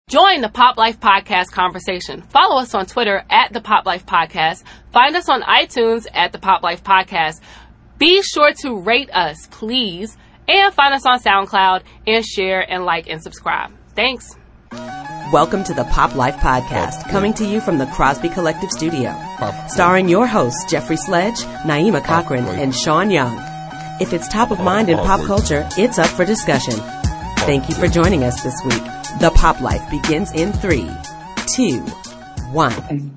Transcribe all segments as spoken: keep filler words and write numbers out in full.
Join the Pop Life Podcast conversation. Follow us on Twitter at the Pop Life Podcast. Find us on iTunes at the Pop Life Podcast. Be sure to rate us, please. And find us on SoundCloud and share and like and subscribe. Thanks. Welcome to the Pop Life Podcast, coming to you from the Crosby Collective Studio. Starring your hosts, Jeffrey Sledge, Naima Cochran, and Sean Young. If it's top of mind in pop culture, it's up for discussion. Thank you for joining us this week. The Pop Life begins in three, two, one.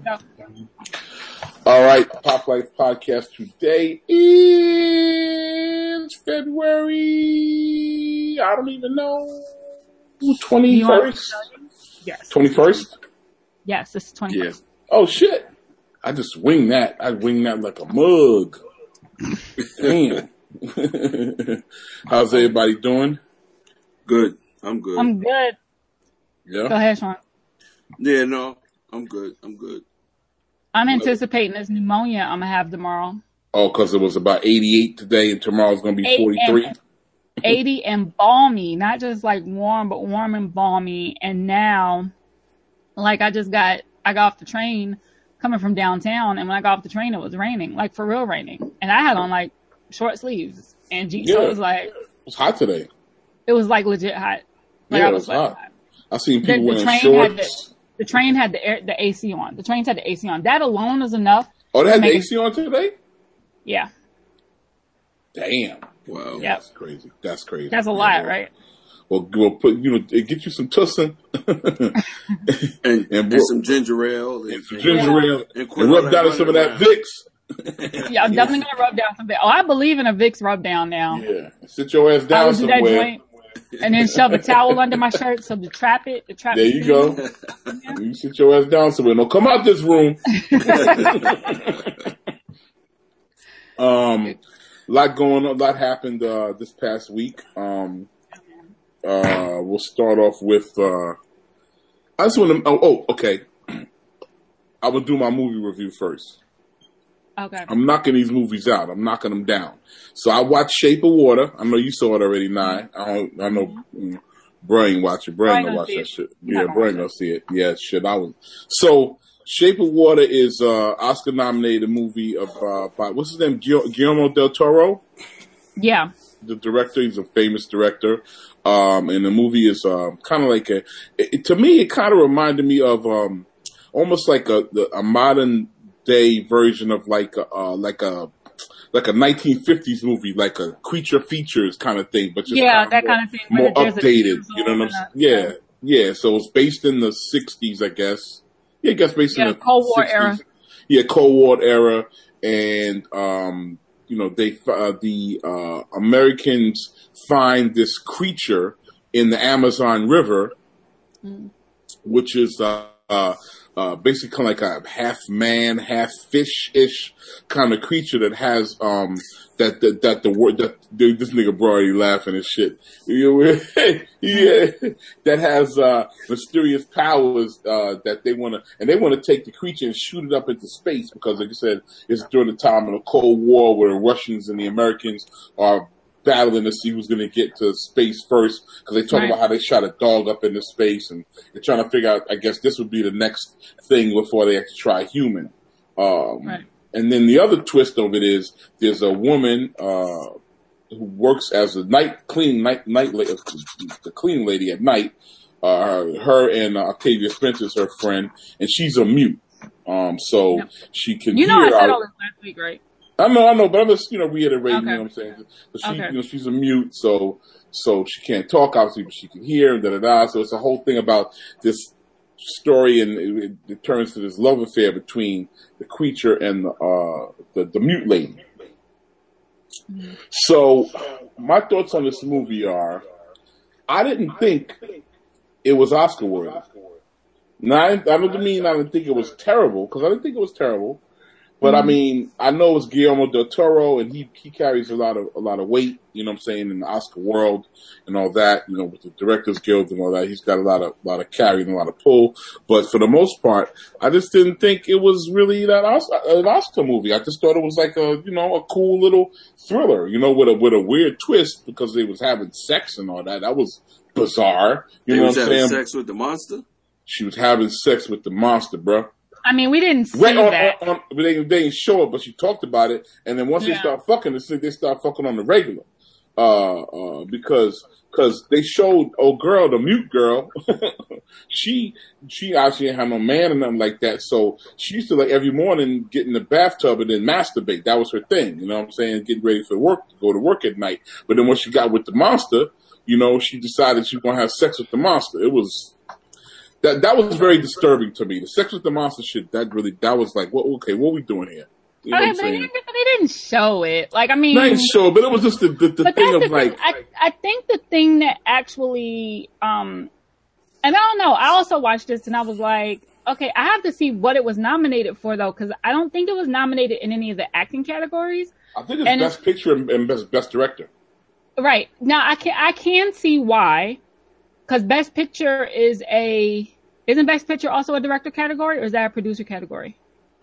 All right, Pop Life Podcast today is February, I don't even know, twenty-first? Yes. twenty-first? Yes, this is twenty-first. Yeah. Oh, shit. I just wing that. I wing that like a mug. Damn. How's everybody doing? Good. I'm good. I'm good. Yeah. Go ahead, Sean. Yeah, no, I'm good. I'm good. I'm anticipating this pneumonia I'm going to have tomorrow. Oh, because it was about eighty-eight today and tomorrow's going to be forty-three? eighty and balmy. Not just like warm, but warm and balmy. And now, like I just got, I got off the train coming from downtown. And when I got off the train, it was raining. Like for real raining. And I had on like short sleeves and jeans. Yeah. So it was like. It was hot today. It was like legit hot. Like yeah, I it was was hot. hot. I seen The, people the wearing train shorts. had the, the train had the air, the A C on. The trains had the A C on. That alone is enough. Oh, they to had the make A C on today? Yeah. Damn. Wow. Yep. That's crazy. That's crazy. That's a Yeah, lot, well, right? Well, we'll put, you know, it get you some tussin. and, and, and some ginger ale. And some ginger ale. And, and rub down some of that Vicks. Yeah, I'm definitely going to rub down some Vicks. Oh, I believe in a Vicks rub down now. Yeah. Sit your ass I down would do that somewhere. joint and then shove a towel under my shirt so to trap it. To trap There the you steam. go. Yeah. You sit your ass down somewhere. No, come out this room. um, a lot going on. A lot happened uh, this past week. Um, uh, we'll start off with. Uh, I just want to. Oh, oh, okay. I will do my movie review first. Okay. I'm knocking these movies out. I'm knocking them down. So I watched Shape of Water. I know you saw it already, Nye. I don't, I know mm, Brian watch it. Brian gonna watch that it. shit. Yeah, Brian gonna see it. Yeah, shit. I was. So Shape of Water is uh Oscar nominated movie of uh by what's his name? Guillermo del Toro. Yeah. The director. He's a famous director. Um, and the movie is uh, kind of like a. It, to me, it kind of reminded me of um almost like a the, a modern day version of like a, uh, like a like a nineteen fifties movie, like a Creature Features kind of thing, but just yeah, kind that of kind of thing, more there's updated. You know what I'm saying? Yeah, yeah. So it's based in the sixties, I guess. Yeah, I guess based yeah, in the Cold War sixties. era. Yeah, Cold War era, and um, you know, they uh, the uh, Americans find this creature in the Amazon River, mm. which is uh. uh Uh, basically kind of like a half man, half fish-ish kind of creature that has, um, that, that, that the word, that, dude, this nigga bro already laughing and shit. Yeah, that has, uh, mysterious powers, uh, that they want to, and they want to take the creature and shoot it up into space because, like I said, it's during the time of the Cold War where the Russians and the Americans are battling to see who's going to get to space first, because they talk right. about how they shot a dog up into space, and they're trying to figure out, I guess this would be the next thing before they have to try human. Um, right. And then the other twist of it is there's a woman uh, who works as a night clean night night la- the cleaning lady at night. Uh, her and uh, Octavia Spencer is her friend, and she's a mute. Um, so yep. she can you know hear I said our, all this last week, right? I know, I know, but I'm just, you know, reiterating, okay. you know what I'm saying? So she, okay. you know, she's a mute, so, so she can't talk, obviously, but she can hear, da da da. So it's a whole thing about this story, and it, it turns to this love affair between the creature and the, uh, the, the mute lady. Mm-hmm. So my thoughts on this movie are, I didn't think it was Oscar worthy. Now, I, I don't mean I didn't think it was terrible, because I didn't think it was terrible. But mm-hmm. I mean, I know it's Guillermo del Toro, and he, he carries a lot of a lot of weight, you know what I'm saying, in the Oscar world and all that, you know, with the Directors Guild and all that. He's got a lot of lot of carry and a lot of pull. But for the most part, I just didn't think it was really that Oscar, an Oscar movie. I just thought it was like a, you know, a cool little thriller, you know, with a with a weird twist because they was having sex and all that. That was bizarre. You they know was what I'm having saying? Sex with the monster? she was having sex with the monster, bro. I mean, we didn't see Right, on, that. on, on, they, they didn't show it, but she talked about it. And then once Yeah. they start fucking, they start fucking on the regular. Uh, uh, because, cause they showed old girl, the mute girl, she, she actually didn't have no man or nothing like that. So she used to like every morning get in the bathtub and then masturbate. That was her thing. You know what I'm saying? Getting ready for work, to go to work at night. But then when she got with the monster, you know, she decided she was going to have sex with the monster. It was, that, that was very disturbing to me. The sex with the monster shit, that really, that was like, well, okay, what are we doing here? You know Okay, what I'm but they saying? didn't, but they didn't show it. Like, I mean, Not even sure, but it was just the, the, the but thing that's of the like, thing. I, I think the thing that actually, um, and I don't know, I also watched this and I was like, okay, I have to see what it was nominated for though, because I don't think it was nominated in any of the acting categories. I think it's and best picture and, and best best director. Right. Now I can, I can see why, because best picture is a, isn't best picture also a director category or is that a producer category?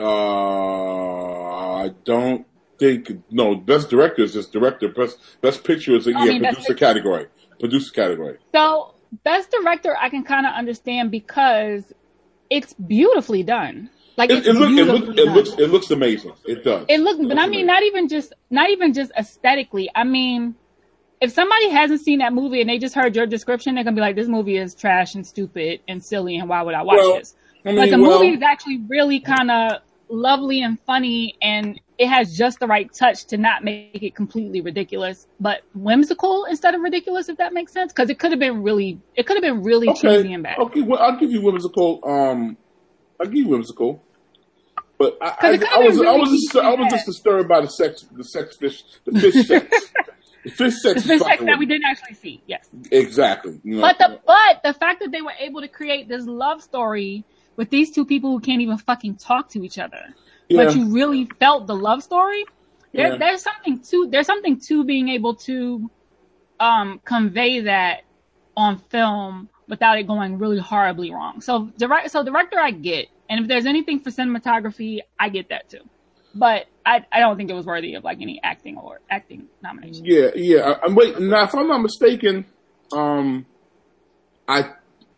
Uh, I don't think, no, best director is just director. Best, best picture is a I yeah, mean, best producer picture. category. Producer category. So best director I can kind of understand because it's beautifully done. Like It, it's it, look, it, beautifully look, it done. looks it looks amazing. It does. It looks, but looks I mean, amazing. not even just, not even just aesthetically. I mean, if somebody hasn't seen that movie and they just heard your description, they're gonna be like, "This movie is trash and stupid and silly, and why would I watch Well, this?" I mean, but the well, movie is actually really kind of lovely and funny, and it has just the right touch to not make it completely ridiculous, but whimsical instead of ridiculous, if that makes sense. Because it could have been really, it could have been really cheesy okay, and bad. okay. Well, I'll give you whimsical. Um, I'll give you whimsical. But I, I, it could've I was been I really was just cheesy I and was just bad. disturbed by the sex the sex fish the fish sex the fish sex. The is fish sex fucking that with we me. didn't actually see, yes. Exactly. You know, But the but the fact that they were able to create this love story with these two people who can't even fucking talk to each other, Yeah. but you really felt the love story. There, Yeah. There's something to there's something to being able to um, convey that on film without it going really horribly wrong. So direct so director I get, and if there's anything for cinematography, I get that too. But I I don't think it was worthy of like any acting or acting nomination. Yeah, yeah. I, I'm wait. Now, if I'm not mistaken, um, I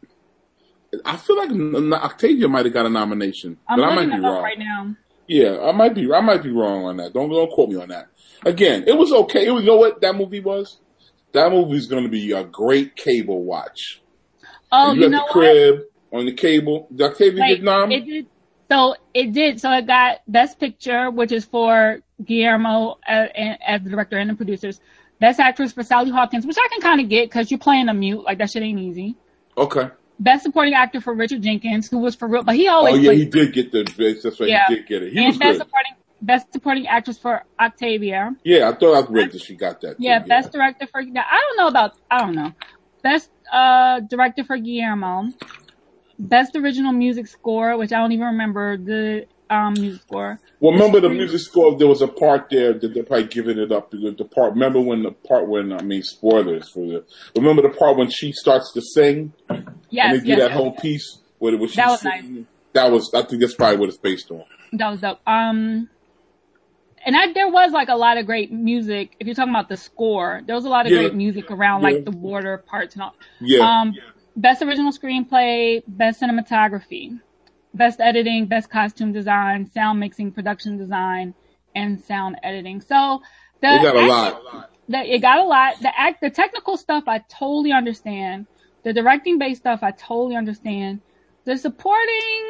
I feel like N- Octavia might have got a nomination, I'm but I might looking be it up wrong. right now. Yeah, I might be. I might be wrong on that. Don't don't quote me on that. Again, it was okay. It was, you know what that movie was? That movie is going to be a great cable watch. Oh, And you at know the what? crib on the cable. Did Octavia Wait, get nom? it did. So it did. So it got Best Picture, which is for Guillermo uh, and, as the director and the producers. Best Actress for Sally Hawkins, which I can kind of get because you're playing a mute. Like that shit ain't easy. Okay. Best Supporting Actor for Richard Jenkins, who was for real, but he always Oh yeah, plays. he did get the. That's right. Yeah. He did get it. He and was Best good. Supporting Best Supporting Actress for Octavia. Yeah, I thought I read that she got that. Too. Yeah, Best Director for. Now, I don't know about. I don't know. Best uh, Director for Guillermo. Best Original Music Score, which I don't even remember the um, music score. Well, remember the music score? There was a part there that they're probably giving it up. The the part. Remember when the part when I mean spoilers for the. Remember the part when she starts to sing Yes, and they do yes, that yes, whole yes. piece where it was. That was singing? nice. That was. I think that's probably what it's based on. That was dope. Um, and I, there was like a lot of great music. If you're talking about the score, there was a lot of Yeah. great music around Yeah. like the water parts and all. Yeah. Um, Best Original Screenplay, Best Cinematography, Best Editing, Best Costume Design, Sound Mixing, Production Design, and Sound Editing. So the They got a act- lot. The, it got a lot. The act, the technical stuff, I totally understand. The directing based stuff, I totally understand. The supporting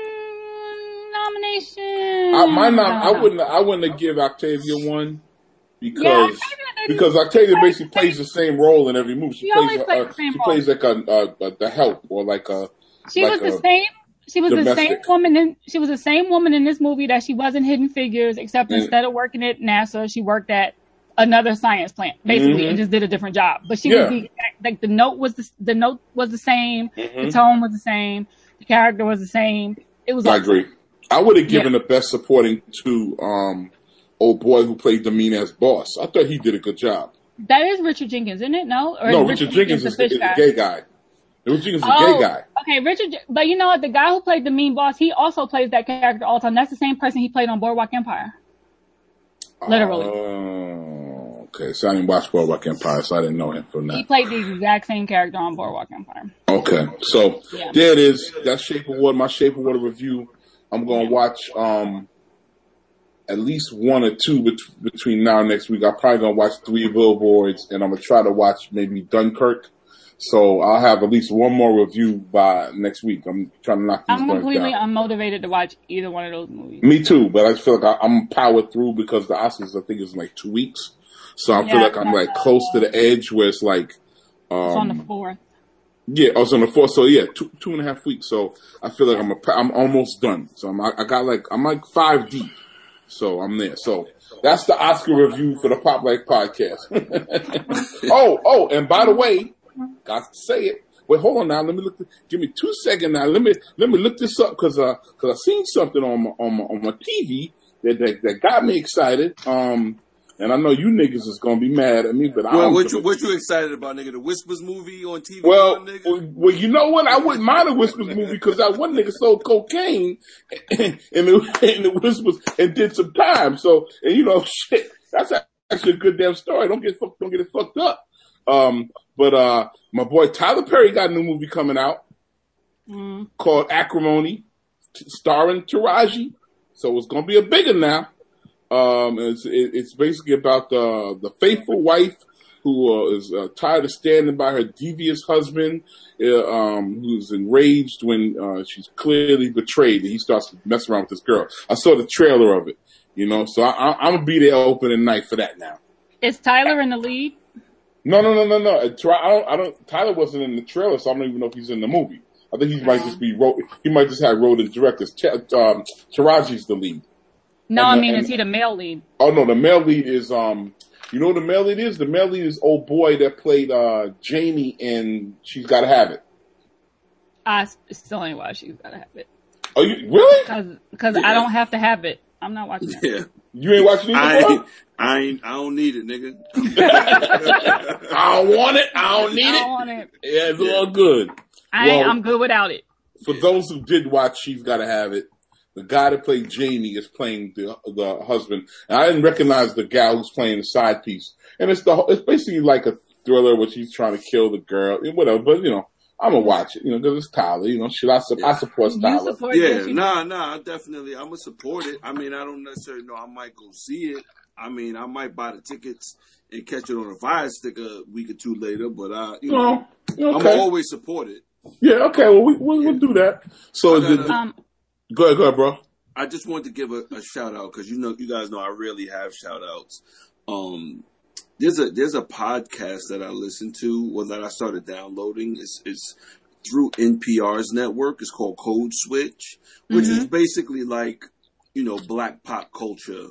nomination, I, my nom- I I don't know. wouldn't. I wouldn't have give Octavia one because Yeah, Octavia didn't- because Octavia Octavia basically plays the same role in every movie. She, She plays. always a- plays a- the same she role. plays like a, a, a the help or like a. She like was the a same. She was the same domestic. woman in. She was the same woman in this movie that she was in Hidden Figures, except And- instead of working at NASA, she worked at another science plant, basically, Mhm. and just did a different job. But she Yeah. was the exact, like the note was the the note was the same, the Mhm. tone was the same, the character was the same. It was. I awesome. agree. I would have given Yeah. the best supporting to um old boy who played the mean ass boss. I thought he did a good job. That is Richard Jenkins, isn't it? No, or No, is Richard Jenkins is, the is fish a guy? gay guy. Richard Jenkins is a Oh, gay guy. okay, Richard. But you know what? The guy who played the mean boss, he also plays that character all the time. That's the same person he played on Boardwalk Empire. Literally. Oh, Okay, so I didn't watch Boardwalk Empire, so I didn't know him from that. He played the exact same character on Boardwalk Empire. Okay, so Yeah. there it is. That's Shape of Water. My Shape of Water review. I'm gonna watch um at least one or two bet- between now and next week. I'm probably gonna watch Three Billboards, and I'm gonna try to watch maybe Dunkirk. So I'll have at least one more review by next week. I'm trying to knock these I'm joints completely down. unmotivated to watch either one of those movies. Me too, but I just feel like I, I'm powered through because the Oscars, I think, is in like two weeks. So I Yeah, feel like I'm like close to the edge where it's like, um, It's on the fourth. yeah, I was on the fourth. So yeah, two two and a half weeks. So I feel like I'm a, I'm almost done. So I'm I got like I'm like five deep. So I'm there. So that's the Oscar review for the Pop Life Podcast. oh oh, and by the way, got to say it. Wait, hold on now. Let me look. Give me two seconds now. Let me let me look this up because uh because I seen something on my on my on my T V that that, that got me excited. Um. And I know you niggas is gonna be mad at me, but I Well, don't. what you what you excited about, nigga? The Whispers movie on T V, Well, one, nigga? well, well, you know what? I wouldn't mind a Whispers movie because that one nigga sold cocaine in the, in the Whispers and did some time. So, and you know, shit, that's actually a good damn story. Don't get fucked, don't get it fucked up. Um, but uh, my boy Tyler Perry got a new movie coming out Mm. called Acrimony, t- starring Taraji. So it's gonna be a bigger now. Um, it's it, it's basically about the the faithful wife who uh, is uh, tired of standing by her devious husband, uh, um, who's enraged when uh, she's clearly betrayed, and he starts messing around with this girl. I saw the trailer of it, you know, so I, I, I'm gonna be there opening night for that now. Is Tyler in the lead? No, no, no, no, no. I don't, I don't. Tyler wasn't in the trailer, so I don't even know if he's in the movie. I think he might just be wrote. He might just have wrote and directed. Um, Taraji's the lead. No, And I the- mean, and- is he the male lead? Oh no, the male lead is um. You know what the male lead is? The male lead is old boy that played uh Jamie in She's Gotta Have It. I s- still ain't watch She's Gotta Have It. Oh, you really? Cause, cause I don't have to have it. I'm not watching it. Yeah. You ain't watching I either, ain't, bro? I ain't, I don't need it, nigga. I don't want it. I don't need I don't it. want it. Yeah, it's all good. I ain't, Well- I'm good without it. For those who did watch She's Gotta Have It, the guy that played Jamie is playing the the husband, and I didn't recognize the gal who's playing the side piece. And it's the it's basically like a thriller where she's trying to kill the girl, whatever. But you know, I'm gonna watch it, you know, because it's Tyler. You know, shit, I, su- I support You Tyler. support Yeah, this, you- nah, nah, I definitely, I'm gonna support it. I mean, I don't necessarily know I might go see it. I mean, I might buy the tickets and catch it on a Fire Stick a week or two later, but I, you know, Oh, I'm okay. always support it. Yeah, okay. Well, we, we'll, we'll do that. So, I the, gotta- the, Um, go ahead, go ahead, bro. I just wanted to give a, a shout out because you know, you guys know I really have shout outs. Um, there's a there's a podcast that I listen to, or that I started downloading. It's it's through N P R's network. It's called Code Switch, which is basically like, you know, black pop culture,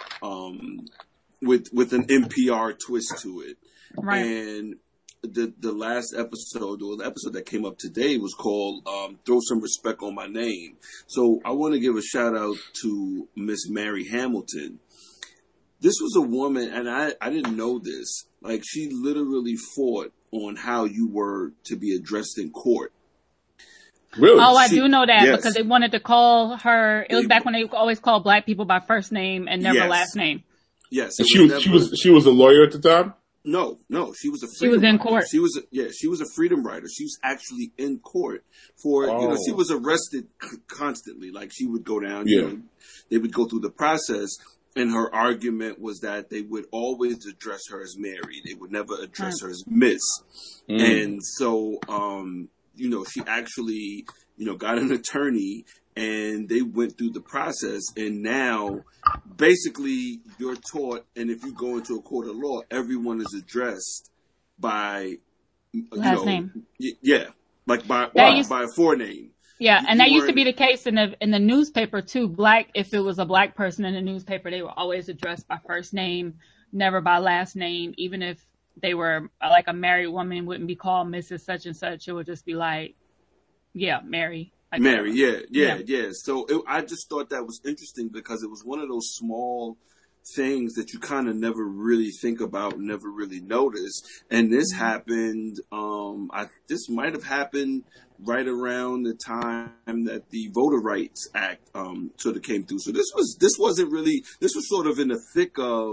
um, with with an N P R twist to it. right. And the the last episode, or the episode that came up today, was called um, "Throw Some Respect on My Name." So I want to give a shout out to Miss Mary Hamilton. This was a woman, and I I didn't know this. Like, she literally fought on how you were to be addressed in court. Really? Oh, I she- do know that yes. because they wanted to call her. It was They- back when they always called black people by first name and never Yes. last name. Yes, And it she was she never- was she was a lawyer at the time. No, no, she was a She was freedom in rider. court. She was, a, yeah, she was a freedom rider. She was actually in court for, you know, Oh. she was arrested c- constantly. Like, she would go down, Yeah. you know, they would go through the process, and her argument was that they would always address her as Mary. They would never address her as Miss. Mm. And so, um, you know, she actually, you know, got an attorney, and they went through the process, and now basically you're taught, and if you go into a court of law, everyone is addressed by, you Last know, name. y- yeah, like by That by, used- by a forename. Yeah, You- and you that used to weren't- be the case in the in the newspaper too. Black, if it was a black person in the newspaper, they were always addressed by first name, never by last name. Even if they were uh, like a married woman, wouldn't be called Missus Such and Such. It would just be like, yeah, Mary. Like Mary, whatever. yeah, yeah, yeah. So it, I just thought that was interesting because it was one of those small things that you kind of never really think about, never really notice. And this happened. Um, I this might have happened right around the time that the Voter Rights Act um, sort of came through. So this was this wasn't really this was sort of in the thick of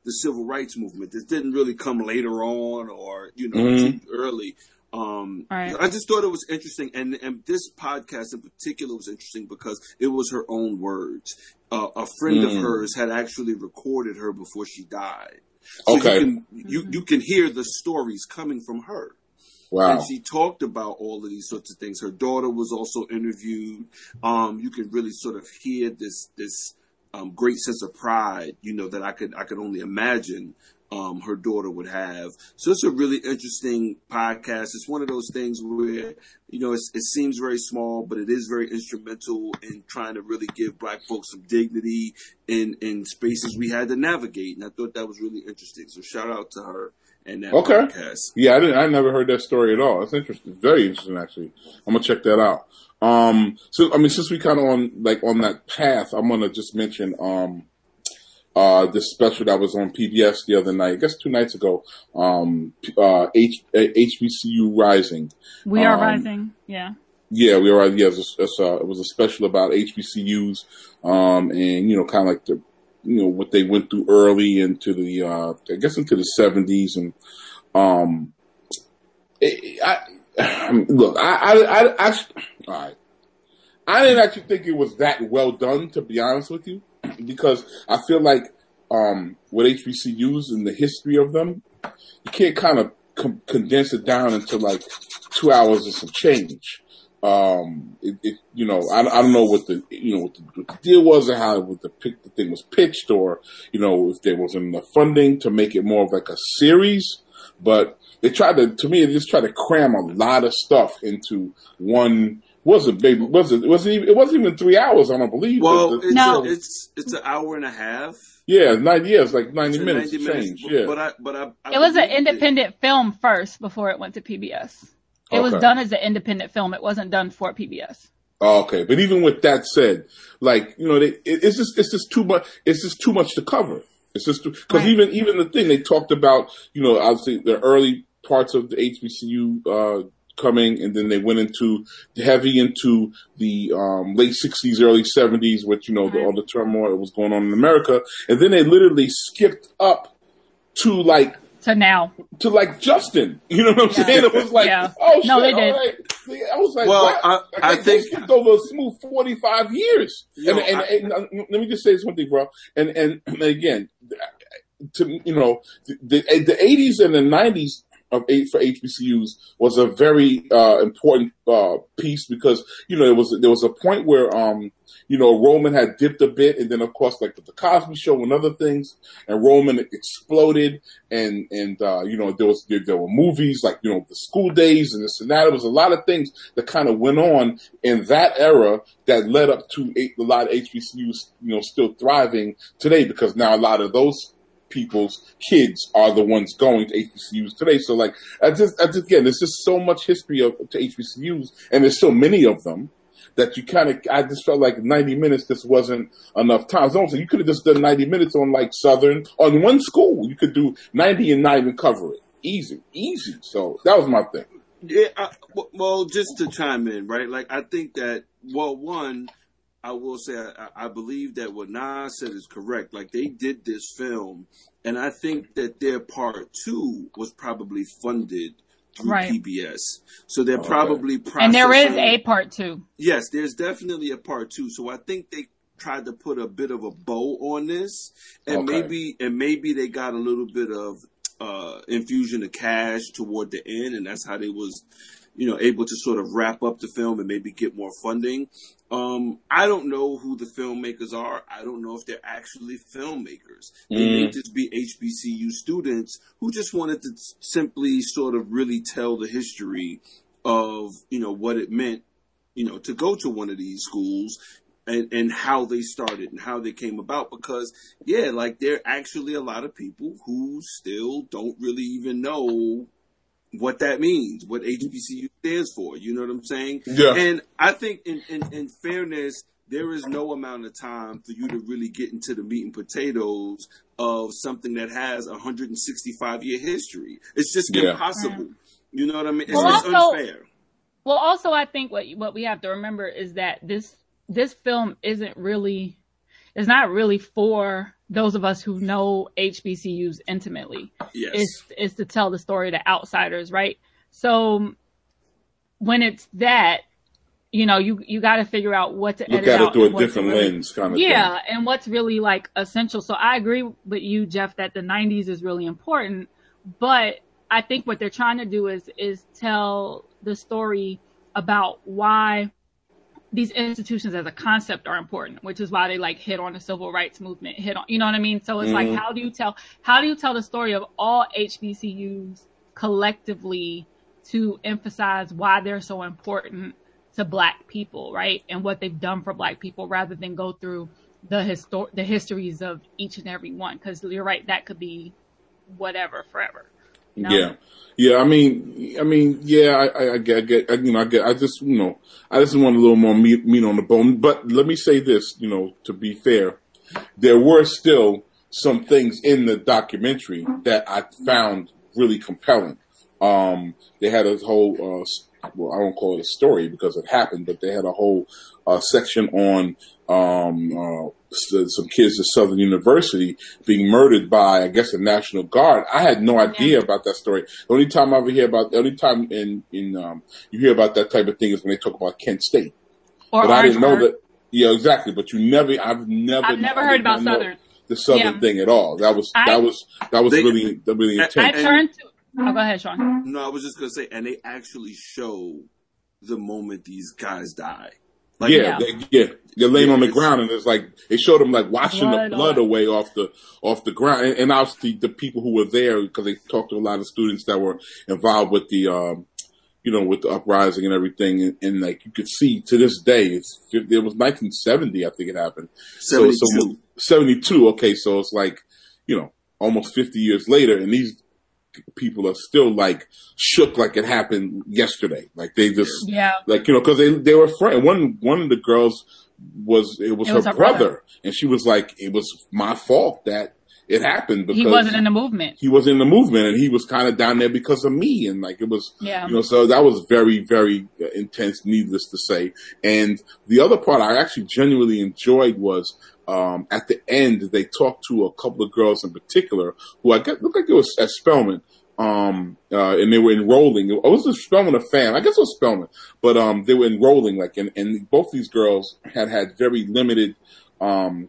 the civil rights movement. This didn't really come later on or, you know, Mm-hmm. too early. Um, Right. I just thought it was interesting. And, and this podcast in particular was interesting because it was her own words. Uh, a friend Mm. of hers had actually recorded her before she died. So Okay. you can, you, you can hear the stories coming from her. Wow. And she talked about all of these sorts of things. Her daughter was also interviewed. Um, you can really sort of hear this, this, um, great sense of pride, you know, that I could, I could only imagine, um, her daughter would have. So it's a really interesting podcast. It's one of those things where, you know, it's, it seems very small, but it is very instrumental in trying to really give Black folks some dignity in, in spaces we had to navigate. And I thought that was really interesting. So shout out to her and that Okay. podcast. Yeah, I didn't. I never heard that story at all. That's interesting. Very interesting, actually. I'm gonna check that out. Um, so I mean, since we kind of on like on that path, I'm gonna just mention um, uh, this special that was on P B S the other night. I guess two nights ago. Um, uh, H- H B C U Rising. We Are Um, Rising. Yeah. Yeah, we were. Yeah, it was, a, it's a, it was a special about H B C Us, um, and you know, kind of like the, you know, what they went through early into the, uh, I guess into the seventies, and um, it, I, look, I, I, I, I, all right, I didn't actually think it was that well done, to be honest with you, because I feel like um, with H B C Us and the history of them, you can't kind of com- condense it down into like two hours and some change. Um, it, it, you know, I, I don't know what the, you know, what the, what the deal was and how what the, the thing was pitched, or, you know, if there wasn't enough funding to make it more of like a series, but they tried to, to me, they just tried to cram a lot of stuff into one, wasn't baby, was it, was it even, it wasn't even three hours, I don't believe. Well, the, it's, No. a, it's, it's an hour and a half. yeah, ninety years, like ninety It's a minutes ninety to change, but, yeah. But I, but I, I It was an believed it. independent film first before it went to P B S. It was Okay. done as an independent film. It wasn't done for P B S. Oh, okay, but even with that said, like, you know, they, it, it's just it's just too much. It's just too much to cover. It's just because Right. even even the thing they talked about, you know, obviously the early parts of the H B C U uh, coming, and then they went into heavy into the um, late sixties, early seventies, with you know the, all the turmoil that was going on in America, and then they literally skipped up to like. So now, To like Justin, you know what I'm Yeah. saying? It was like, Yeah. oh shit, No, they did. all right. I was like, Well, what? I- I they think- skipped over a smooth forty-five years. Yo, and, and, I- and, and let me just say this one thing, bro. And and, and again, to you know, the the, the eighties and the nineties of eight for H B C Us was a very uh, important uh, piece because you know there was there was a point where um you know Roman had dipped a bit, and then of course like the Cosby Show and other things, and Roman exploded, and and uh, you know there was there, there were movies like you know the School Days and this and that. There was a lot of things that kind of went on in that era that led up to a, a lot of H B C Us you know still thriving today because now a lot of those people's kids are the ones going to H B C Us today. So like, I just, I just again, there's just so much history of to H B C Us, and there's so many of them that you kind of, I just felt like ninety minutes just wasn't enough time. So you could have just done ninety minutes on like Southern on one school. You could do ninety and not even cover it. Easy, easy. So that was my thing. Yeah, I, well, just to chime in, right? Like, I think that, well, one, I will say I, I believe that what Nas said is correct. Like, they did this film, and I think that their part two was probably funded through Right. P B S. So they're Okay. probably processing. and there is a part two. Yes, there's definitely a part two. So I think they tried to put a bit of a bow on this, and Okay. maybe and maybe they got a little bit of uh, infusion of cash toward the end, and that's how they was, you know, able to sort of wrap up the film and maybe get more funding. Um, I don't know who the filmmakers are. I don't know if they're actually filmmakers. They may Mm. just be H B C U students who just wanted to simply sort of really tell the history of, you know, what it meant, you know, to go to one of these schools and, and how they started and how they came about. Because, yeah, like there are actually a lot of people who still don't really even know what that means, what H B C U stands for. You know what I'm saying? Yeah. And I think in, in, in fairness, there is no amount of time for you to really get into the meat and potatoes of something that has a one hundred sixty-five year history. It's just Yeah. impossible. You know what I mean? It's Well, just also- unfair. Well, also, I think what what we have to remember is that this this film isn't really, it's not really for those of us who know H B C Us intimately. Yes. Is, is to tell the story to outsiders, right? So when it's that, you know, you, you got to figure out what to look edit at it out through a and what's different really, lens kind of yeah, thing. and what's really like essential. So I agree with you, Jeff, that the nineties is really important, but I think what they're trying to do is, is tell the story about why these institutions as a concept are important, which is why they like hit on the civil rights movement, hit on, you know what I mean? So it's Mm-hmm. like, how do you tell, how do you tell the story of all H B C Us collectively to emphasize why they're so important to Black people, right? And what they've done for Black people, rather than go through the histor- the histories of each and every one. Cause you're right, that could be whatever forever. You know? Yeah. Yeah, I mean, I mean, yeah, I, I, I get, I get, I, you know, I get, I just, you know, I just want a little more meat, meat on the bone. But let me say this, you know, to be fair, there were still some things in the documentary that I found really compelling. Um, they had a whole, uh, well, I don't call it a story because it happened, but they had a whole uh, section on um, uh, some kids at Southern University being murdered by, I guess, the National Guard. I had no idea Yeah. about that story. The only time I ever hear about, the only time in in um, you hear about that type of thing is when they talk about Kent State. Or but I didn't know Orangeburg. that. Yeah, exactly. But you never, I've never, I've never I heard did not about know Southern. the Southern Yeah. thing at all. That was I- that was that was They- really really I- intense. I And- turned to, oh, go ahead, Sean. No, I was just gonna say, and they actually show the moment these guys die. Like, yeah, Yeah. they, yeah, they're laying Yeah, on the it's- ground, and it's like they showed them like washing Blood the blood on- away off the off the ground, and, and obviously the people who were there, because they talked to a lot of students that were involved with the, um, you know, with the uprising and everything, and, and like you could see to this day, it's it was nineteen seventy, I think it happened. So, so seventy-two. seventy-two, okay, so it's like, you know, almost fifty years later, and these people are still like shook like it happened yesterday. Like they just, Yeah. like, you know, cause they, they were friends. One, one of the girls was, it was It her, was her brother, brother. and she was like, it was my fault that it happened because He wasn't in the movement. he was in the movement and he was kind of down there because of me. And like, it was, Yeah. you know, so that was very, very intense, needless to say. And the other part I actually genuinely enjoyed was, um, at the end, they talked to a couple of girls in particular who I guess looked like it was at Spelman. Um, uh, and they were enrolling. It was a Spelman a fan. I guess it was Spelman, but, um, they were enrolling, like, and, and both these girls had had very limited, um,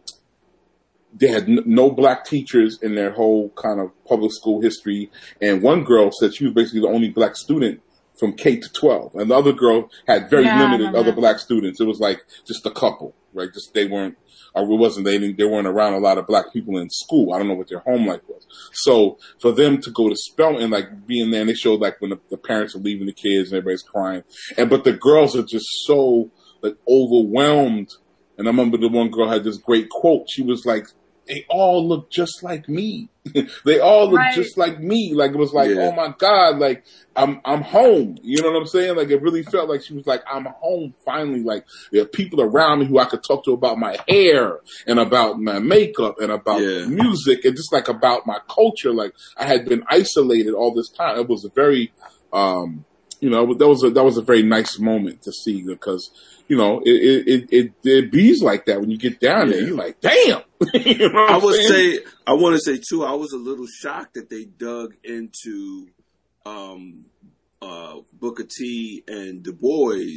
they had n- no black teachers in their whole kind of public school history. And one girl said she was basically the only black student from K to twelve. And the other girl had very Yeah, I limited remember other that. black students. It was like just a couple, right? Just they weren't, or it wasn't, they didn't, they weren't around a lot of black people in school. I don't know what their home life was. So for them to go to Spelman and like being there, and they showed like when the, the parents are leaving the kids and everybody's crying. And, but the girls are just so like overwhelmed. And I remember the one girl had this great quote. She was like, they all look just like me. They all look Right. just like me. Like it was like, Yeah. oh my God, like I'm I'm home. You know what I'm saying? Like it really felt like she was like, I'm home finally. Like there are people around me who I could talk to about my hair and about my makeup and about Yeah. music and just like about my culture. Like I had been isolated all this time. It was a very um you know, that was a that was a very nice moment to see because you know, it it it, it, it bees like that when you get down there. Yeah. You're like, damn. You know what I I'm would saying? say, I want to say too, I was a little shocked that they dug into um, uh, Booker T and Du Bois.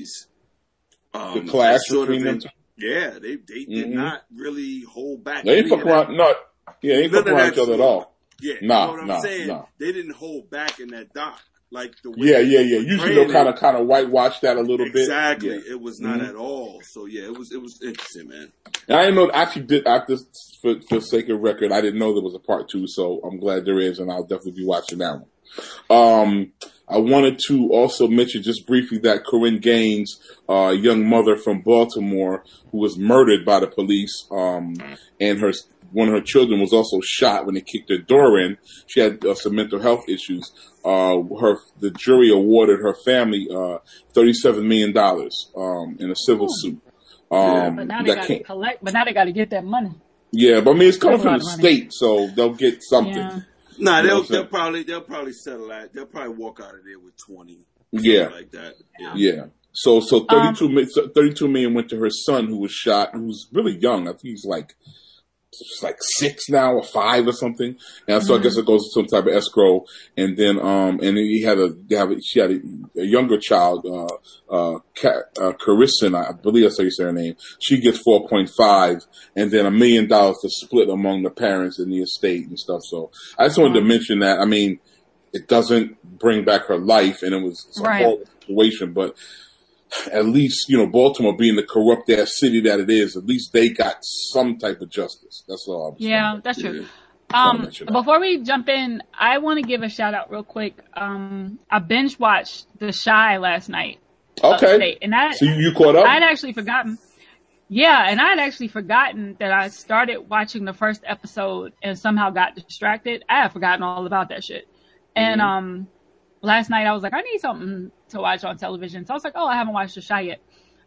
Um, The clash as sort of between them in- two? Yeah, they they did Mhm. not really hold back. They ain't any of fuck around. that. No, yeah, they ain't None fuck of around that each other at shit. all. Yeah, Nah, you know what I'm nah, saying? nah. They didn't hold back in that doc. Like the way Yeah, they yeah, were yeah. Usually portraying they'll kind it. of kind of whitewash that a little Exactly. bit. Yeah. It was not Mhm. at all. So yeah, it was it was interesting, man. And I didn't know. Actually, did after for for sake of record, I didn't know there was a part two. So I'm glad there is, and I'll definitely be watching that one. Um, I wanted to also mention just briefly that Corinne Gaines, uh, young mother from Baltimore, who was murdered by the police, um, and her one of her children was also shot when they kicked her door in. She had uh, some mental health issues. Uh, her the jury awarded her family uh, thirty-seven million dollars um, in a civil suit. Um, But now they that got to came, collect, but now they got to get that money. yeah, but I mean it's coming That's a from lot the of money. state, so they'll get something. Yeah. Nah, You know they'll what I'm they'll saying? probably they'll probably settle that. They'll probably walk out of there with twenty. Yeah. something like that. Yeah. Yeah. So so Um, thirty-two, mi- so thirty-two million went to her son who was shot, who's really young. I think he's like it's like six now or five or something. And so Mm-hmm. I guess it goes to some type of escrow. And then, um, and then he had a, they have a she had a, a younger child, uh, uh, Car- uh, Carissa, I believe that's how you say her name. She gets four point five and then a million dollars to split among the parents in the estate and stuff. So I just wanted Mm-hmm. to mention that. I mean, it doesn't bring back her life and it was it's a Right. horrible situation, but at least, you know, Baltimore being the corrupt ass city that it is, at least they got some type of justice. That's all. I'm Yeah, saying. that's true. Wanna Um, mention that. before we jump in, I want to give a shout out real quick. Um, I binge watched The Chi last night. Okay. Upstate, and I, So you, you caught up? I'd actually forgotten. Yeah, and I'd actually forgotten that I started watching the first episode and somehow got distracted. I had forgotten all about that shit. And Mm-hmm. um, last night I was like, I need something to watch on television. So I was like, oh, I haven't watched The Chi yet.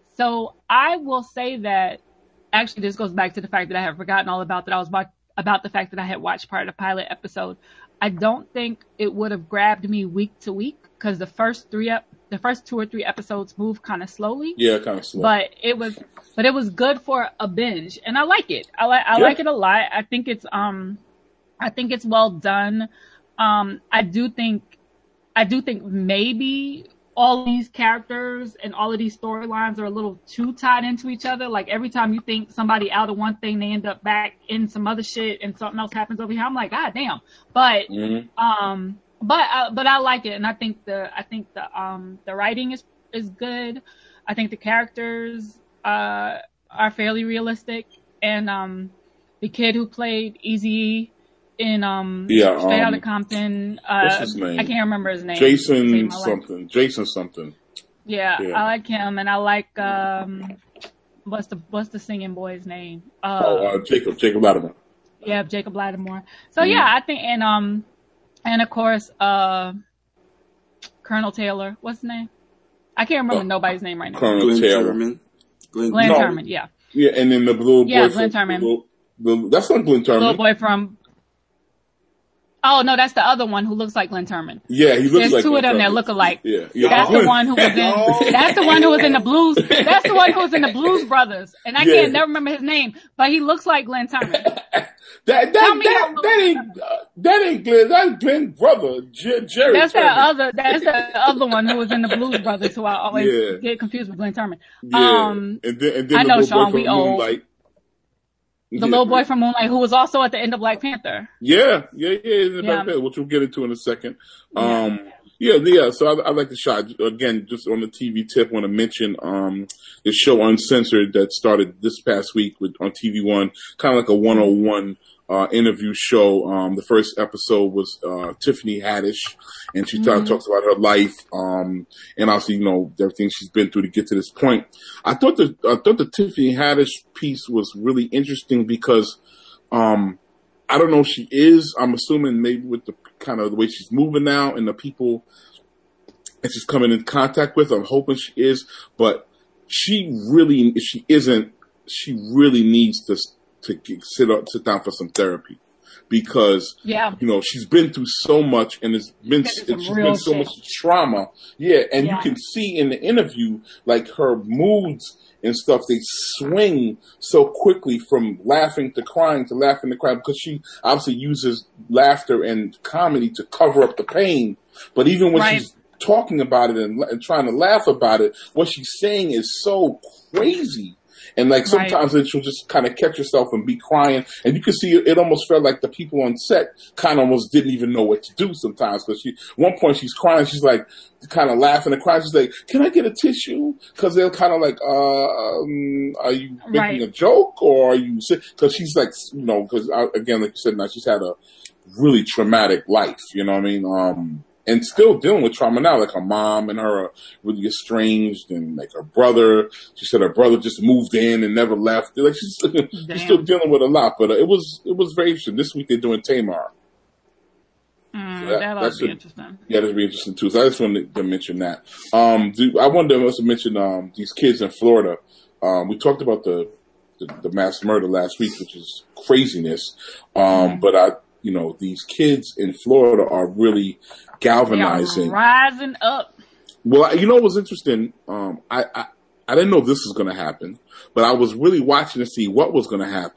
So I will say that actually this goes back to the fact that I have forgotten all about that I was about, about the fact that I had watched part of the pilot episode. I don't think it would have grabbed me week to week because the first three ep- the first two or three episodes move kind of slowly. Yeah, kind of slow. But it was, but it was good for a binge, and I like it. I like, I Yeah. like it a lot. I think it's, um, I think it's well done. Um, I do think, I do think maybe all these characters and all of these storylines are a little too tied into each other. Like every time you think somebody out of one thing, they end up back in some other shit, and something else happens over here. I'm like, God damn. But, Mhm. um, but, uh, but I like it, and I think the, I think the, um, the writing is, is good. I think the characters, uh, are fairly realistic, and, um, the kid who played Eazy in, um, Yeah, Straight um, Outta Compton, uh, what's his name? I can't remember his name. Jason Saved my life. something. Jason something. Yeah, Yeah. I like him, and I like, um, what's the, what's the singing boy's name? Uh, Oh, uh, Jacob. Jacob Latimer. yeah, Jacob Lattimore. So Mhm. yeah, I think, and, um, and of course, uh, Colonel Taylor, what's his name? I can't remember Oh, nobody's name right now. Colonel Glenn Taylor. Turman. Glenn, Glenn No. Turman, yeah. Yeah, and then the little boy. Yeah, from- Glenn Turman. the little- the- that's not Glenn Turman. Little boy from, oh no, that's the other one who looks like Glenn Turman. Yeah, he looks There's like two of Glenn them that Turman. look alike. Yeah, yeah. That's Glenn- the one who was in, that's the one who was in the Blues, that's the one who was in the Blues Brothers. And I Yeah. can't never remember his name, but he looks like Glenn Turman. That Tell that me that, how- that ain't uh, that ain't Glenn. That's Glenn's brother, Jer- Jerry. That's that Turman. other, that's the other one who was in the Blues Brothers who I always Yeah. get confused with Glenn Turman. Yeah, Um, and then and then I the know, little Sean, boy from we old. Moonlight. the Yeah. little boy from Moonlight who was also at the end of Black Panther. Yeah, yeah, yeah, yeah. Yeah. That, which we'll get into in a second. Um, yeah, yeah. So I, I like the shot again. Just on the T V tip, want to mention um the show Uncensored that started this past week with on T V One, kind of like a one oh one uh interview show. Um, the first episode was uh Tiffany Haddish, and she Mm-hmm. talk, talks about her life, um, and obviously you know everything she's been through to get to this point. I thought the I thought the Tiffany Haddish piece was really interesting because um. I don't know if she is. I'm assuming maybe with the kind of the way she's moving now and the people that she's coming in contact with. I'm hoping she is, but she really, if she isn't, she really needs to to get, sit up, sit down for some therapy because Yeah. you know she's been through so much and it's been She's been through she's some been real so shit. much trauma. Yeah, and Yeah. you can see in the interview like her moods and stuff, they swing so quickly from laughing to crying to laughing to crying because she obviously uses laughter and comedy to cover up the pain. But even when Right. she's talking about it and, and trying to laugh about it, what she's saying is so crazy. And like Right. sometimes then she'll just kind of catch herself and be crying, and you can see it, it almost felt like the people on set kind of almost didn't even know what to do sometimes. Because she, one point she's crying, she's like kind of laughing and crying. She's like, "Can I get a tissue?" Because they're kind of like, uh, um, "Are you making Right. a joke or are you?" Because she's like, you know, because again, like you said, now she's had a really traumatic life. You know what I mean? Um, and still dealing with trauma now. Like her mom and her are really estranged, and like her brother. She said her brother just moved in and never left. Like she's, she's still dealing with a lot. But uh, it was it was very interesting. This week they're doing Tamar. Mm, So that- that ought that's to be a- interesting. Yeah, that'd be interesting too. So I just wanted to mention that. Um, do, I wanted to also mention um, these kids in Florida. Um, we talked about the, the the mass murder last week, which is craziness. Um, Mm-hmm. But I, you know, these kids in Florida are really They are galvanizing. rising up. Well, you know what was interesting? Um, I, I I didn't know this was going to happen, but I was really watching to see what was going to happen.